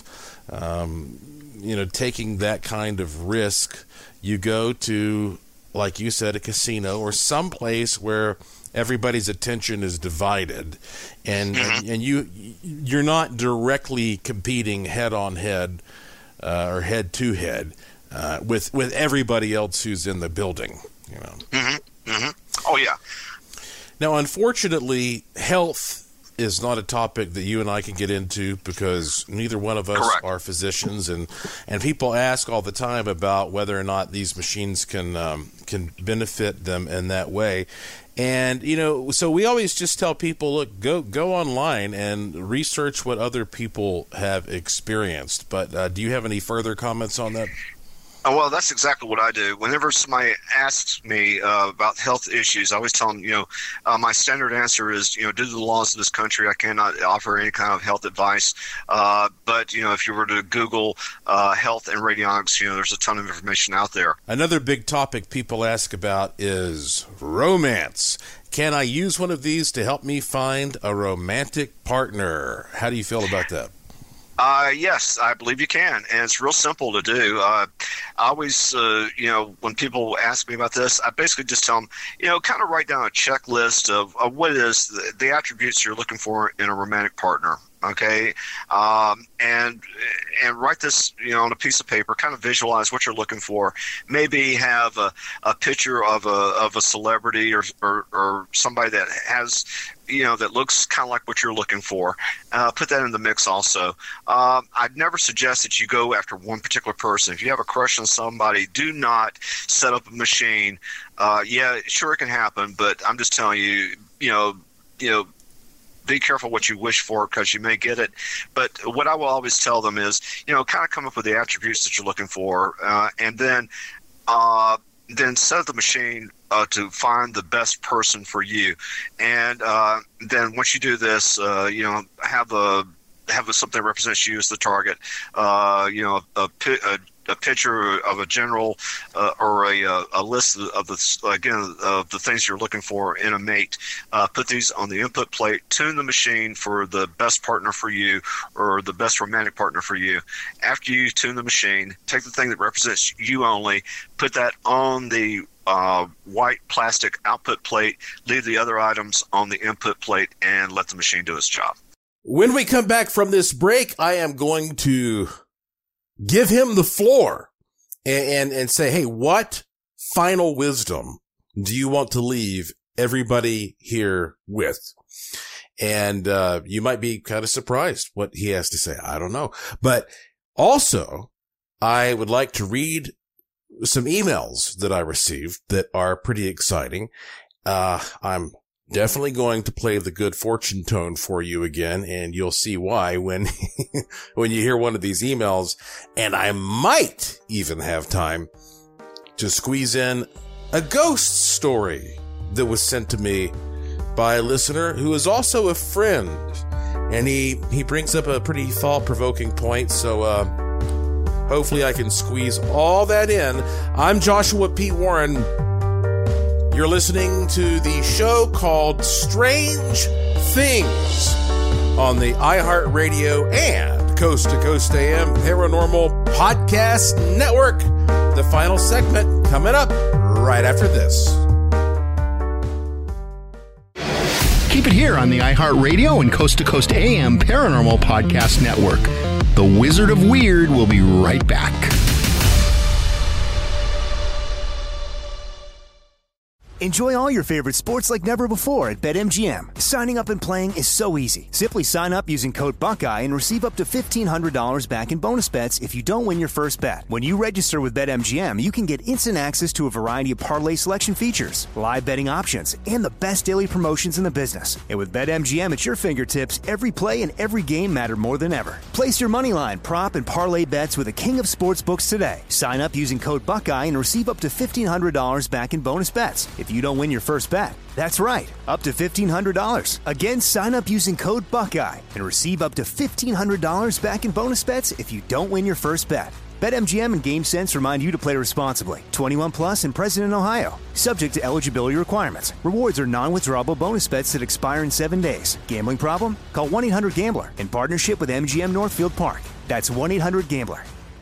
Speaker 3: um, you know, taking that kind of risk, you go to, like you said, a casino or some place where everybody's attention is divided, and mm-hmm. and you you're not directly competing head on head uh, or head to head uh, with with everybody else who's in the building. You know.
Speaker 12: Mm-hmm. Mm-hmm. Oh yeah.
Speaker 3: Now, unfortunately, health is not a topic that you and I can get into because neither one of us Correct. Are physicians, and, and people ask all the time about whether or not these machines can um, can benefit them in that way. And, you know, so we always just tell people, look, go go online and research what other people have experienced. But uh, do you have any further comments on that?
Speaker 12: Oh, well, that's exactly what I do. Whenever somebody asks me uh, about health issues, I always tell them, you know, uh, my standard answer is, you know, due to the laws of this country, I cannot offer any kind of health advice. Uh, but, you know, if you were to Google uh, health and radionics, you know, there's a ton of information out there.
Speaker 3: Another big topic people ask about is romance. Can I use one of these to help me find a romantic partner? How do you feel about that?
Speaker 12: Uh, yes, I believe you can, and it's real simple to do. Uh, I always, uh, you know, when people ask me about this, I basically just tell them, you know, kind of write down a checklist of, of what it is, the, the attributes you're looking for in a romantic partner. Okay, um, and and write this, you know, on a piece of paper. Kind of visualize what you're looking for. Maybe have a, a picture of a of a celebrity or, or or somebody that has, you know, that looks kind of like what you're looking for. Uh, put that in the mix also. Um, I'd never suggest that you go after one particular person. If you have a crush on somebody, do not set up a machine. Uh, yeah, sure, it can happen, but I'm just telling you, you know, you know. Be careful what you wish for, because you may get it. But what I will always tell them is, you know, kind of come up with the attributes that you're looking for, uh, and then uh, then set the machine uh, to find the best person for you. And uh, then once you do this, uh, you know, have a have a, something that represents you as the target. Uh, you know, a, a, a picture of a general uh, or a, a list of the again of the things you're looking for in a mate. Uh, put these on the input plate. Tune the machine for the best partner for you, or the best romantic partner for you. After you tune the machine, take the thing that represents you only. Put that on the uh, white plastic output plate. Leave the other items on the input plate, and let the machine do its job.
Speaker 3: When we come back from this break, I am going to give him the floor and, and, and say, hey, what final wisdom do you want to leave everybody here with? And, uh, you might be kind of surprised what he has to say. I don't know. But also, I would like to read some emails that I received that are pretty exciting. Uh, I'm definitely going to play the good fortune tone for you again, and you'll see why when when you hear one of these emails. And I might even have time to squeeze in a ghost story that was sent to me by a listener who is also a friend. And he, he brings up a pretty thought-provoking point, so uh, hopefully I can squeeze all that in. I'm Joshua P. Warren. You're listening to the show called Strange Things on the iHeartRadio and Coast to Coast A M Paranormal Podcast Network. The final segment coming up right after this.
Speaker 10: Keep it here on the iHeartRadio and Coast to Coast A M Paranormal Podcast Network. The Wizard of Weird will be right back.
Speaker 5: Enjoy all your favorite sports like never before at BetMGM. Signing up and playing is so easy. Simply sign up using code Buckeye and receive up to fifteen hundred dollars back in bonus bets if you don't win your first bet. When you register with BetMGM, you can get instant access to a variety of parlay selection features, live betting options, and the best daily promotions in the business. And with BetMGM at your fingertips, every play and every game matter more than ever. Place your moneyline, prop, and parlay bets with the king of sportsbooks today. Sign up using code Buckeye and receive up to fifteen hundred dollars back in bonus bets if you don't win your first bet. That's right, up to fifteen hundred dollars. Again, sign up using code Buckeye and receive up to fifteen hundred dollars back in bonus bets if you don't win your first bet. BetMGM and GameSense remind you to play responsibly. twenty-one plus and present in Ohio. Subject to eligibility requirements. Rewards are non-withdrawable bonus bets that expire in seven days. Gambling problem? Call one eight hundred gambler in partnership with M G M Northfield Park. That's one eight hundred gambler.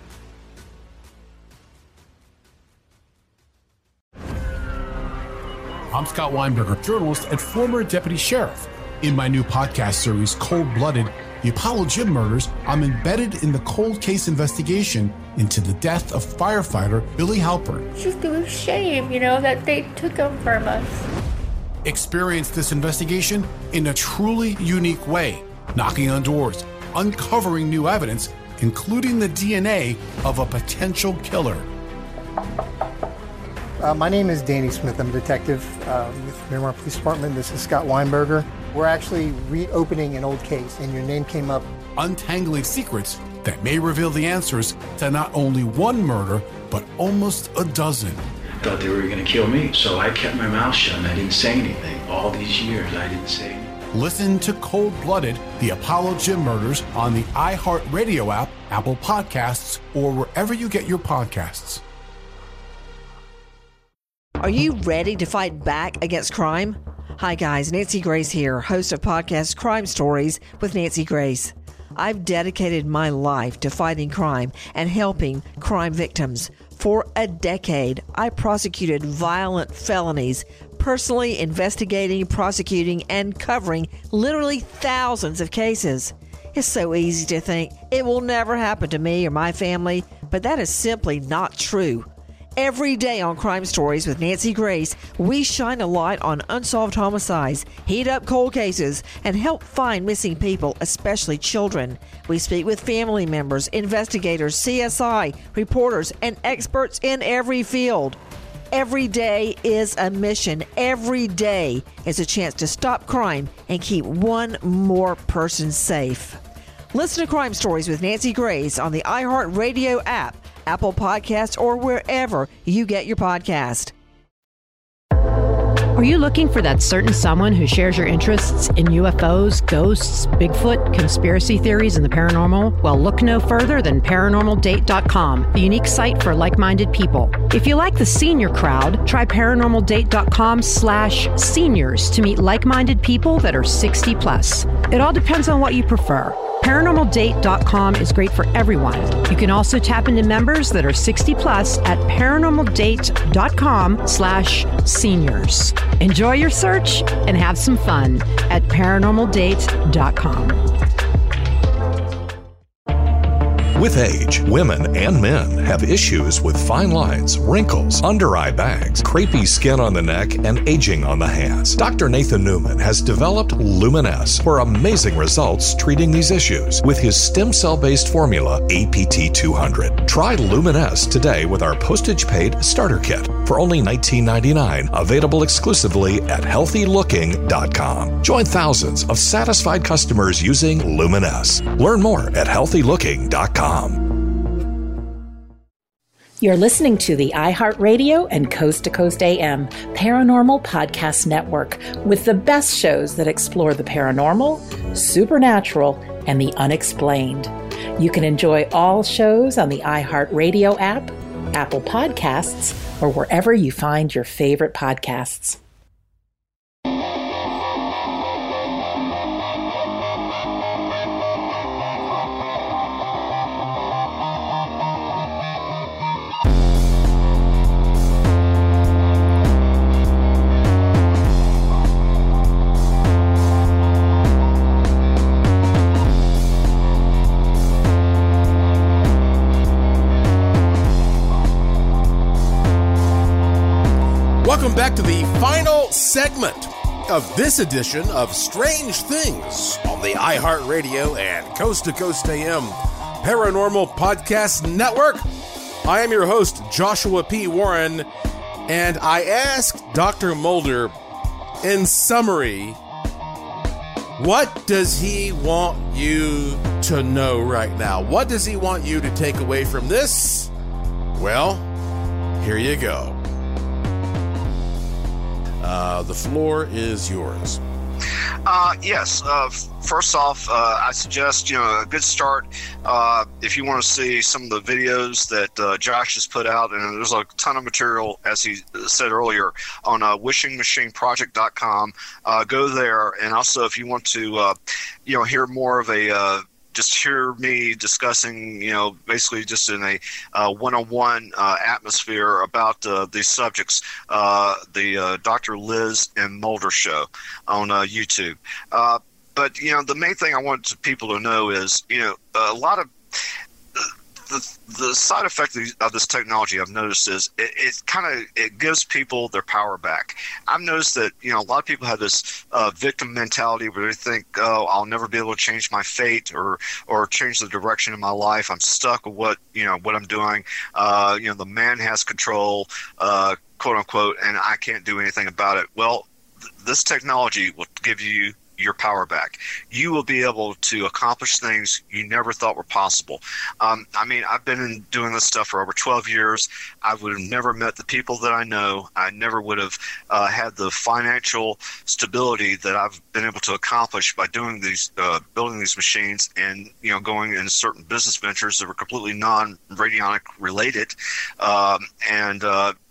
Speaker 6: I'm Scott Weinberger, journalist and former deputy sheriff. In my new podcast series, Cold Blooded, The Apollo Gym Murders, I'm embedded in the cold case investigation into the death of firefighter Billy Halpern.
Speaker 7: It's just a shame, you know, that they took him from us.
Speaker 6: Experience this investigation in a truly unique way, knocking on doors, uncovering new evidence, including the D N A of a potential killer.
Speaker 8: Uh, my name is Danny Smith. I'm a detective uh, with Miramar Police Department. This is Scott Weinberger. We're actually reopening an old case, and your name came up.
Speaker 6: Untangling secrets that may reveal the answers to not only one murder, but almost a dozen.
Speaker 9: I thought they were going to kill me, so I kept my mouth shut and I didn't say anything. All these years, I didn't say anything.
Speaker 6: Listen to Cold Blooded, The Apollo Gym Murders on the iHeartRadio app, Apple Podcasts, or wherever you get your podcasts.
Speaker 13: Are you ready to fight back against crime? Hi guys, Nancy Grace here, host of podcast Crime Stories with Nancy Grace. I've dedicated my life to fighting crime and helping crime victims. For a decade, I prosecuted violent felonies, personally investigating, prosecuting, and covering literally thousands of cases. It's so easy to think it will never happen to me or my family, but that is simply not true. Every day on Crime Stories with Nancy Grace, we shine a light on unsolved homicides, heat up cold cases, and help find missing people, especially children. We speak with family members, investigators, C S I, reporters, and experts in every field. Every day is a mission. Every day is a chance to stop crime and keep one more person safe. Listen to Crime Stories with Nancy Grace on the iHeartRadio app, Apple Podcasts, or wherever you get your podcast.
Speaker 14: Are you looking for that certain someone who shares your interests in U F Os, ghosts, Bigfoot, conspiracy theories, and the paranormal? Well, look no further than paranormal date dot com, the unique site for like-minded people. If you like the senior crowd, try paranormal date dot com slash seniors to meet like-minded people that are sixty plus. It all depends on what you prefer. paranormal date dot com is great for everyone. You can also tap into members that are sixty plus at paranormal date dot com slash seniors. Enjoy your search and have some fun at paranormal date dot com.
Speaker 2: With age, women and men have issues with fine lines, wrinkles, under-eye bags, crepey skin on the neck, and aging on the hands. Doctor Nathan Newman has developed Luminess for amazing results treating these issues with his stem cell-based formula A P T two hundred. Try Luminess today with our postage-paid starter kit for only nineteen ninety-nine dollars, available exclusively at healthy looking dot com. Join thousands of satisfied customers using Luminess. Learn more at healthy looking dot com.
Speaker 11: You're listening to the iHeartRadio and Coast to Coast A M Paranormal Podcast Network with the best shows that explore the paranormal, supernatural, and the unexplained. You can enjoy all shows on the iHeartRadio app, Apple Podcasts, or wherever you find your favorite podcasts.
Speaker 3: Welcome back to the final segment of this edition of Strange Things on the iHeartRadio and Coast to Coast A M Paranormal Podcast Network. I am your host, Joshua P. Warren, and I asked Doctor Mulder, in summary, what does he want you to know right now? What does he want you to take away from this? Well, here you go. Uh, the floor is yours.
Speaker 12: Uh, yes. Uh, f- first off, uh, I suggest, you know, a good start, uh, if you want to see some of the videos that uh, Josh has put out, and there's a ton of material, as he said earlier, on uh, wishing machine project dot com. Uh, go there. And also, if you want to, uh, you know, hear more of a uh, just hear me discussing, you know, basically just in a uh, one-on-one uh, atmosphere about uh, these subjects, uh, the uh, Doctor Liz and Mulder show on uh, YouTube. Uh, but, you know, the main thing I want people to know is, you know, a lot of the, the side effect of this technology I've noticed is it, it kind of it gives people their power back. I've noticed that, you know, a lot of people have this uh, victim mentality where they think, oh, I'll never be able to change my fate or or change the direction of my life. I'm stuck with what, you know, what I'm doing. Uh, you know, the man has control, uh, quote unquote, and I can't do anything about it. Well, th- this technology will give you your power back. You will be able to accomplish things you never thought were possible. Um, I mean, I've been in doing this stuff for over twelve years. I would have never met the people that I know. I never would have uh, had the financial stability that I've been able to accomplish by doing these, uh, building these machines and, you know, going into certain business ventures that were completely non-radionic related. Um, and, uh,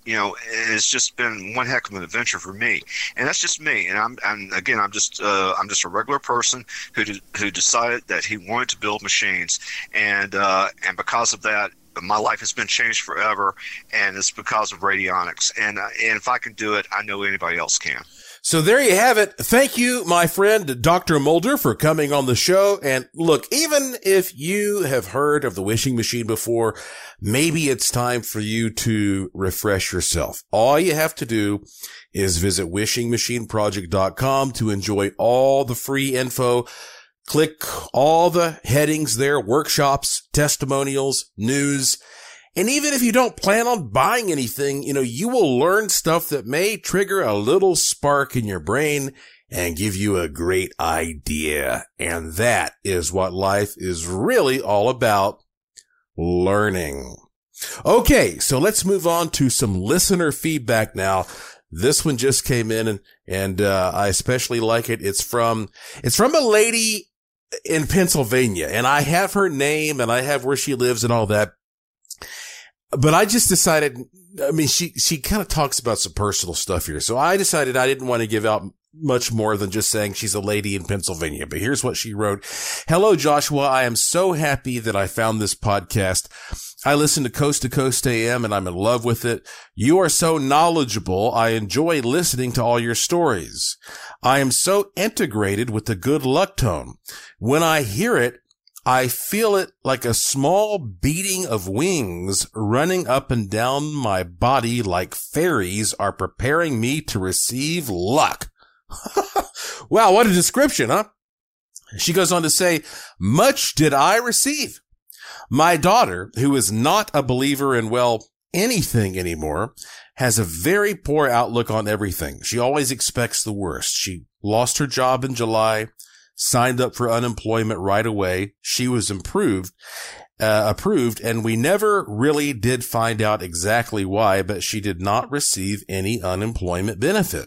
Speaker 12: you know, it's just been one heck of an adventure for me. And that's just me. And I'm, and again, I'm just, uh, I'm just a regular person who, de- who decided that he wanted to build machines. And, uh, and because of that, my life has been changed forever. And it's because of radionics. And, uh, and if I can do it, I know anybody else can.
Speaker 3: So there you have it. Thank you, my friend, Doctor Mulder, for coming on the show. And look, even if you have heard of the wishing machine before, maybe it's time for you to refresh yourself. All you have to do is visit wishing machine project dot com to enjoy all the free info. Click all the headings there, workshops, testimonials, news. And even if you don't plan on buying anything, you know, you will learn stuff that may trigger a little spark in your brain and give you a great idea. And that is what life is really all about, learning. Okay, so let's move on to some listener feedback now. This one just came in, and, and uh, I especially like it. It's from, it's from a lady in Pennsylvania, and I have her name and I have where she lives and all that. But I just decided, I mean, she, she kind of talks about some personal stuff here. So I decided I didn't want to give out much more than just saying she's a lady in Pennsylvania. But here's what she wrote. Hello, Joshua. I am so happy that I found this podcast. I listen to Coast to Coast A M and I'm in love with it. You are so knowledgeable. I enjoy listening to all your stories. I am so integrated with the good luck tone. When I hear it, I feel it like a small beating of wings running up and down my body, like fairies are preparing me to receive luck. Wow, what a description, huh? She goes on to say, much did I receive. My daughter, who is not a believer in, well, anything anymore, has a very poor outlook on everything. She always expects the worst. She lost her job in July, signed up for unemployment right away. She was improved, uh, approved, and we never really did find out exactly why, but she did not receive any unemployment benefit.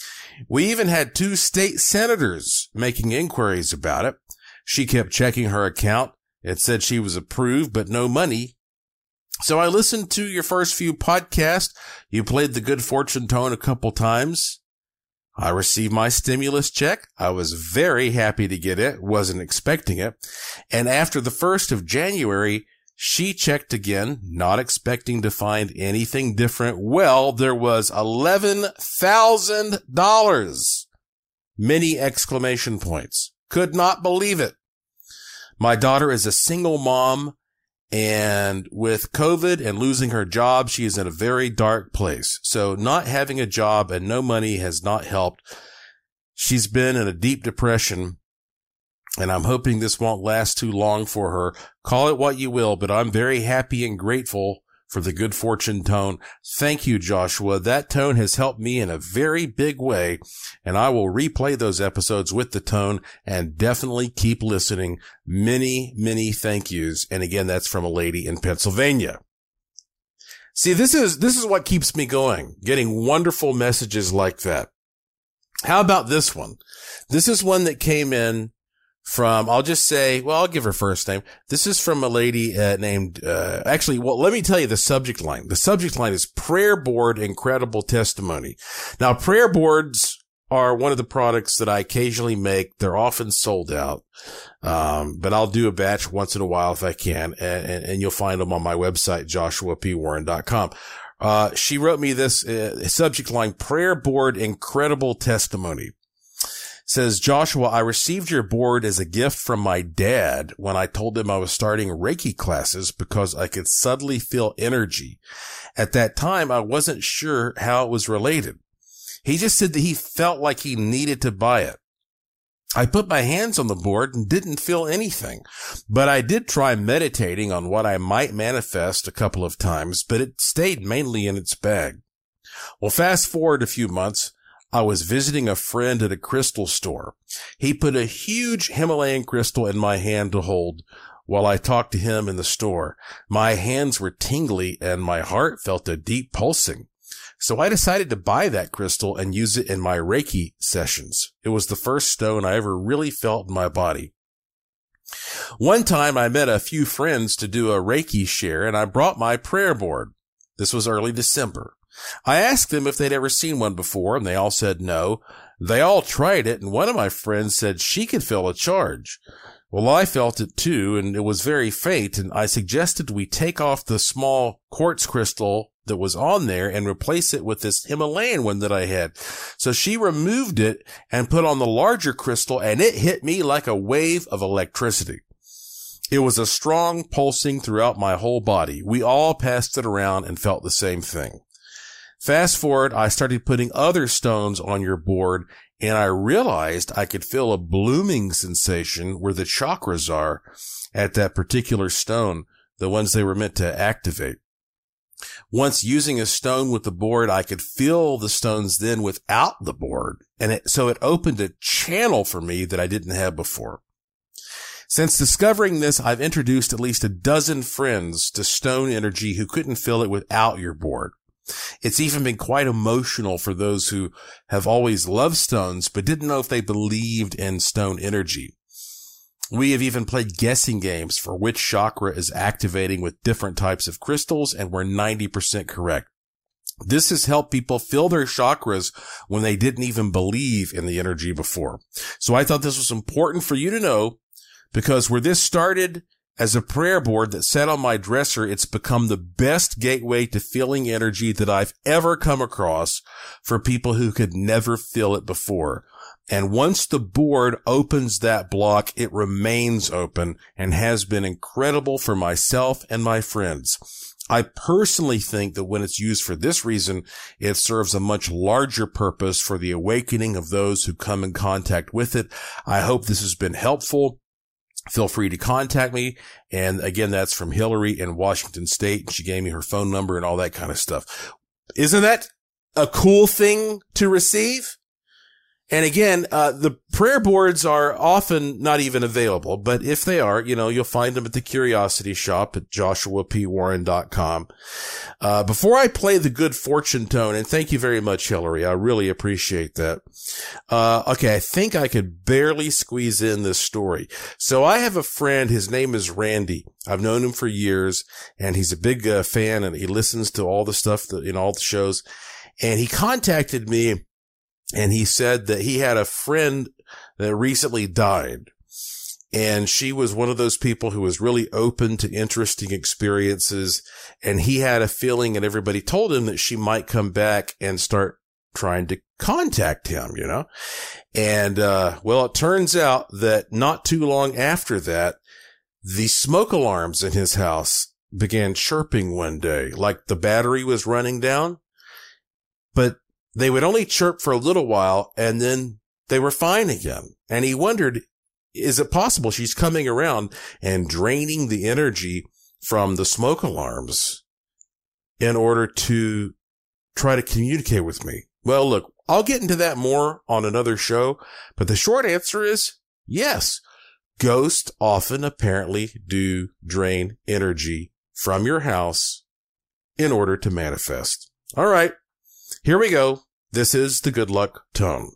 Speaker 3: We even had two state senators making inquiries about it. She kept checking her account. It said she was approved, but no money. So I listened to your first few podcasts. You played the good fortune tone a couple times. I received my stimulus check. I was very happy to get it. Wasn't expecting it. And after the first of January, she checked again, not expecting to find anything different. Well, there was eleven thousand dollars. Many exclamation points. Could not believe it. My daughter is a single mom, and with COVID and losing her job, she is in a very dark place. So not having a job and no money has not helped. She's been in a deep depression, and I'm hoping this won't last too long for her. Call it what you will, but I'm very happy and grateful for the good fortune tone. Thank you, Joshua. That tone has helped me in a very big way, and I will replay those episodes with the tone and definitely keep listening. Many, many thank yous. And again, that's from a lady in Pennsylvania. See, this is, this is what keeps me going, getting wonderful messages like that. How about this one? This is one that came in from, I'll just say, well, I'll give her first name. This is from a lady uh, named, uh, actually, well, let me tell you the subject line. The subject line is Prayer Board Incredible Testimony. Now, prayer boards are one of the products that I occasionally make. They're often sold out. Um, but I'll do a batch once in a while if I can. And, and, and you'll find them on my website, joshua p warren dot com. Uh, she wrote me this uh, subject line, Prayer Board Incredible Testimony. Says, Joshua, I received your board as a gift from my dad when I told him I was starting Reiki classes because I could suddenly feel energy. At that time, I wasn't sure how it was related. He just said that he felt like he needed to buy it. I put my hands on the board and didn't feel anything, but I did try meditating on what I might manifest a couple of times, but it stayed mainly in its bag. Well, fast forward a few months. I was visiting a friend at a crystal store. He put a huge Himalayan crystal in my hand to hold while I talked to him in the store. My hands were tingly and my heart felt a deep pulsing. So I decided to buy that crystal and use it in my Reiki sessions. It was the first stone I ever really felt in my body. One time I met a few friends to do a Reiki share and I brought my prayer board. This was early December. I asked them if they'd ever seen one before, and they all said no. They all tried it, and one of my friends said she could feel a charge. Well, I felt it too, and it was very faint, and I suggested we take off the small quartz crystal that was on there and replace it with this Himalayan one that I had. So she removed it and put on the larger crystal, and it hit me like a wave of electricity. It was a strong pulsing throughout my whole body. We all passed it around and felt the same thing. Fast forward, I started putting other stones on your board, and I realized I could feel a blooming sensation where the chakras are at that particular stone, the ones they were meant to activate. Once using a stone with the board, I could feel the stones then without the board, and it, so it opened a channel for me that I didn't have before. Since discovering this, I've introduced at least a dozen friends to stone energy who couldn't feel it without your board. It's even been quite emotional for those who have always loved stones but didn't know if they believed in stone energy. We have even played guessing games for which chakra is activating with different types of crystals, and we're ninety percent correct. This has helped people fill their chakras when they didn't even believe in the energy before. So I thought this was important for you to know, because where this started as a prayer board that sat on my dresser, it's become the best gateway to feeling energy that I've ever come across for people who could never feel it before. And once the board opens that block, it remains open and has been incredible for myself and my friends. I personally think that when it's used for this reason, it serves a much larger purpose for the awakening of those who come in contact with it. I hope this has been helpful. Feel free to contact me. And again, that's from Hillary in Washington State. She gave me her phone number and all that kind of stuff. Isn't that a cool thing to receive? And again, uh, the prayer boards are often not even available, but if they are, you know, you'll find them at the Curiosity Shop at joshua p warren dot com. Uh, before I play the good fortune tone, and thank you very much, Hillary, I really appreciate that. Uh, okay, I think I could barely squeeze in this story. So I have a friend, his name is Randy. I've known him for years, and he's a big uh, fan, and he listens to all the stuff that, in all the shows. And he contacted me, and he said that he had a friend that recently died, and she was one of those people who was really open to interesting experiences, and he had a feeling, and everybody told him that she might come back and start trying to contact him, you know? And, uh, well, it turns out that not too long after that, the smoke alarms in his house began chirping one day, like the battery was running down, but they would only chirp for a little while, and then they were fine again. And he wondered, is it possible she's coming around and draining the energy from the smoke alarms in order to try to communicate with me? Well, look, I'll get into that more on another show, but the short answer is yes. Ghosts often apparently do drain energy from your house in order to manifest. All right. Here we go. This is the good luck tone.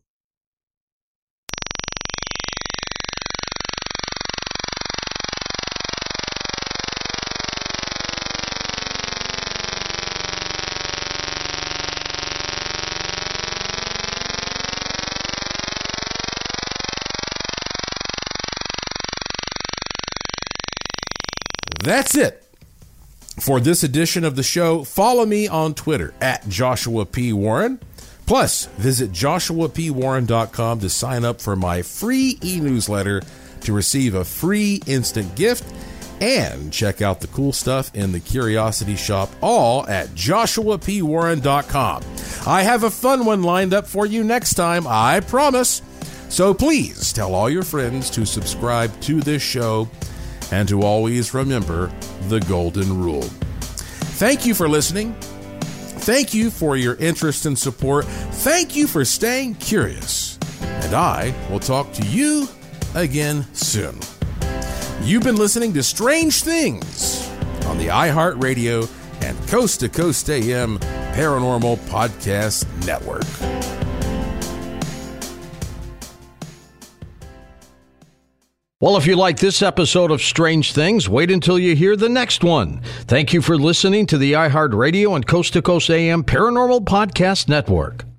Speaker 3: That's it for this edition of the show. Follow me on Twitter at Joshua P. Warren. Plus, visit joshua p warren dot com to sign up for my free e-newsletter to receive a free instant gift, and check out the cool stuff in the Curiosity Shop, all at joshua p warren dot com. I have a fun one lined up for you next time, I promise. So please tell all your friends to subscribe to this show and to always remember the golden rule. Thank you for listening. Thank you for your interest and support. Thank you for staying curious. And I will talk to you again soon. You've been listening to Strange Things on the iHeartRadio and Coast to Coast A M Paranormal Podcast Network.
Speaker 1: Well, if you like this episode of Strange Things, wait until you hear the next one. Thank you for listening to the iHeartRadio and Coast to Coast A M Paranormal Podcast Network.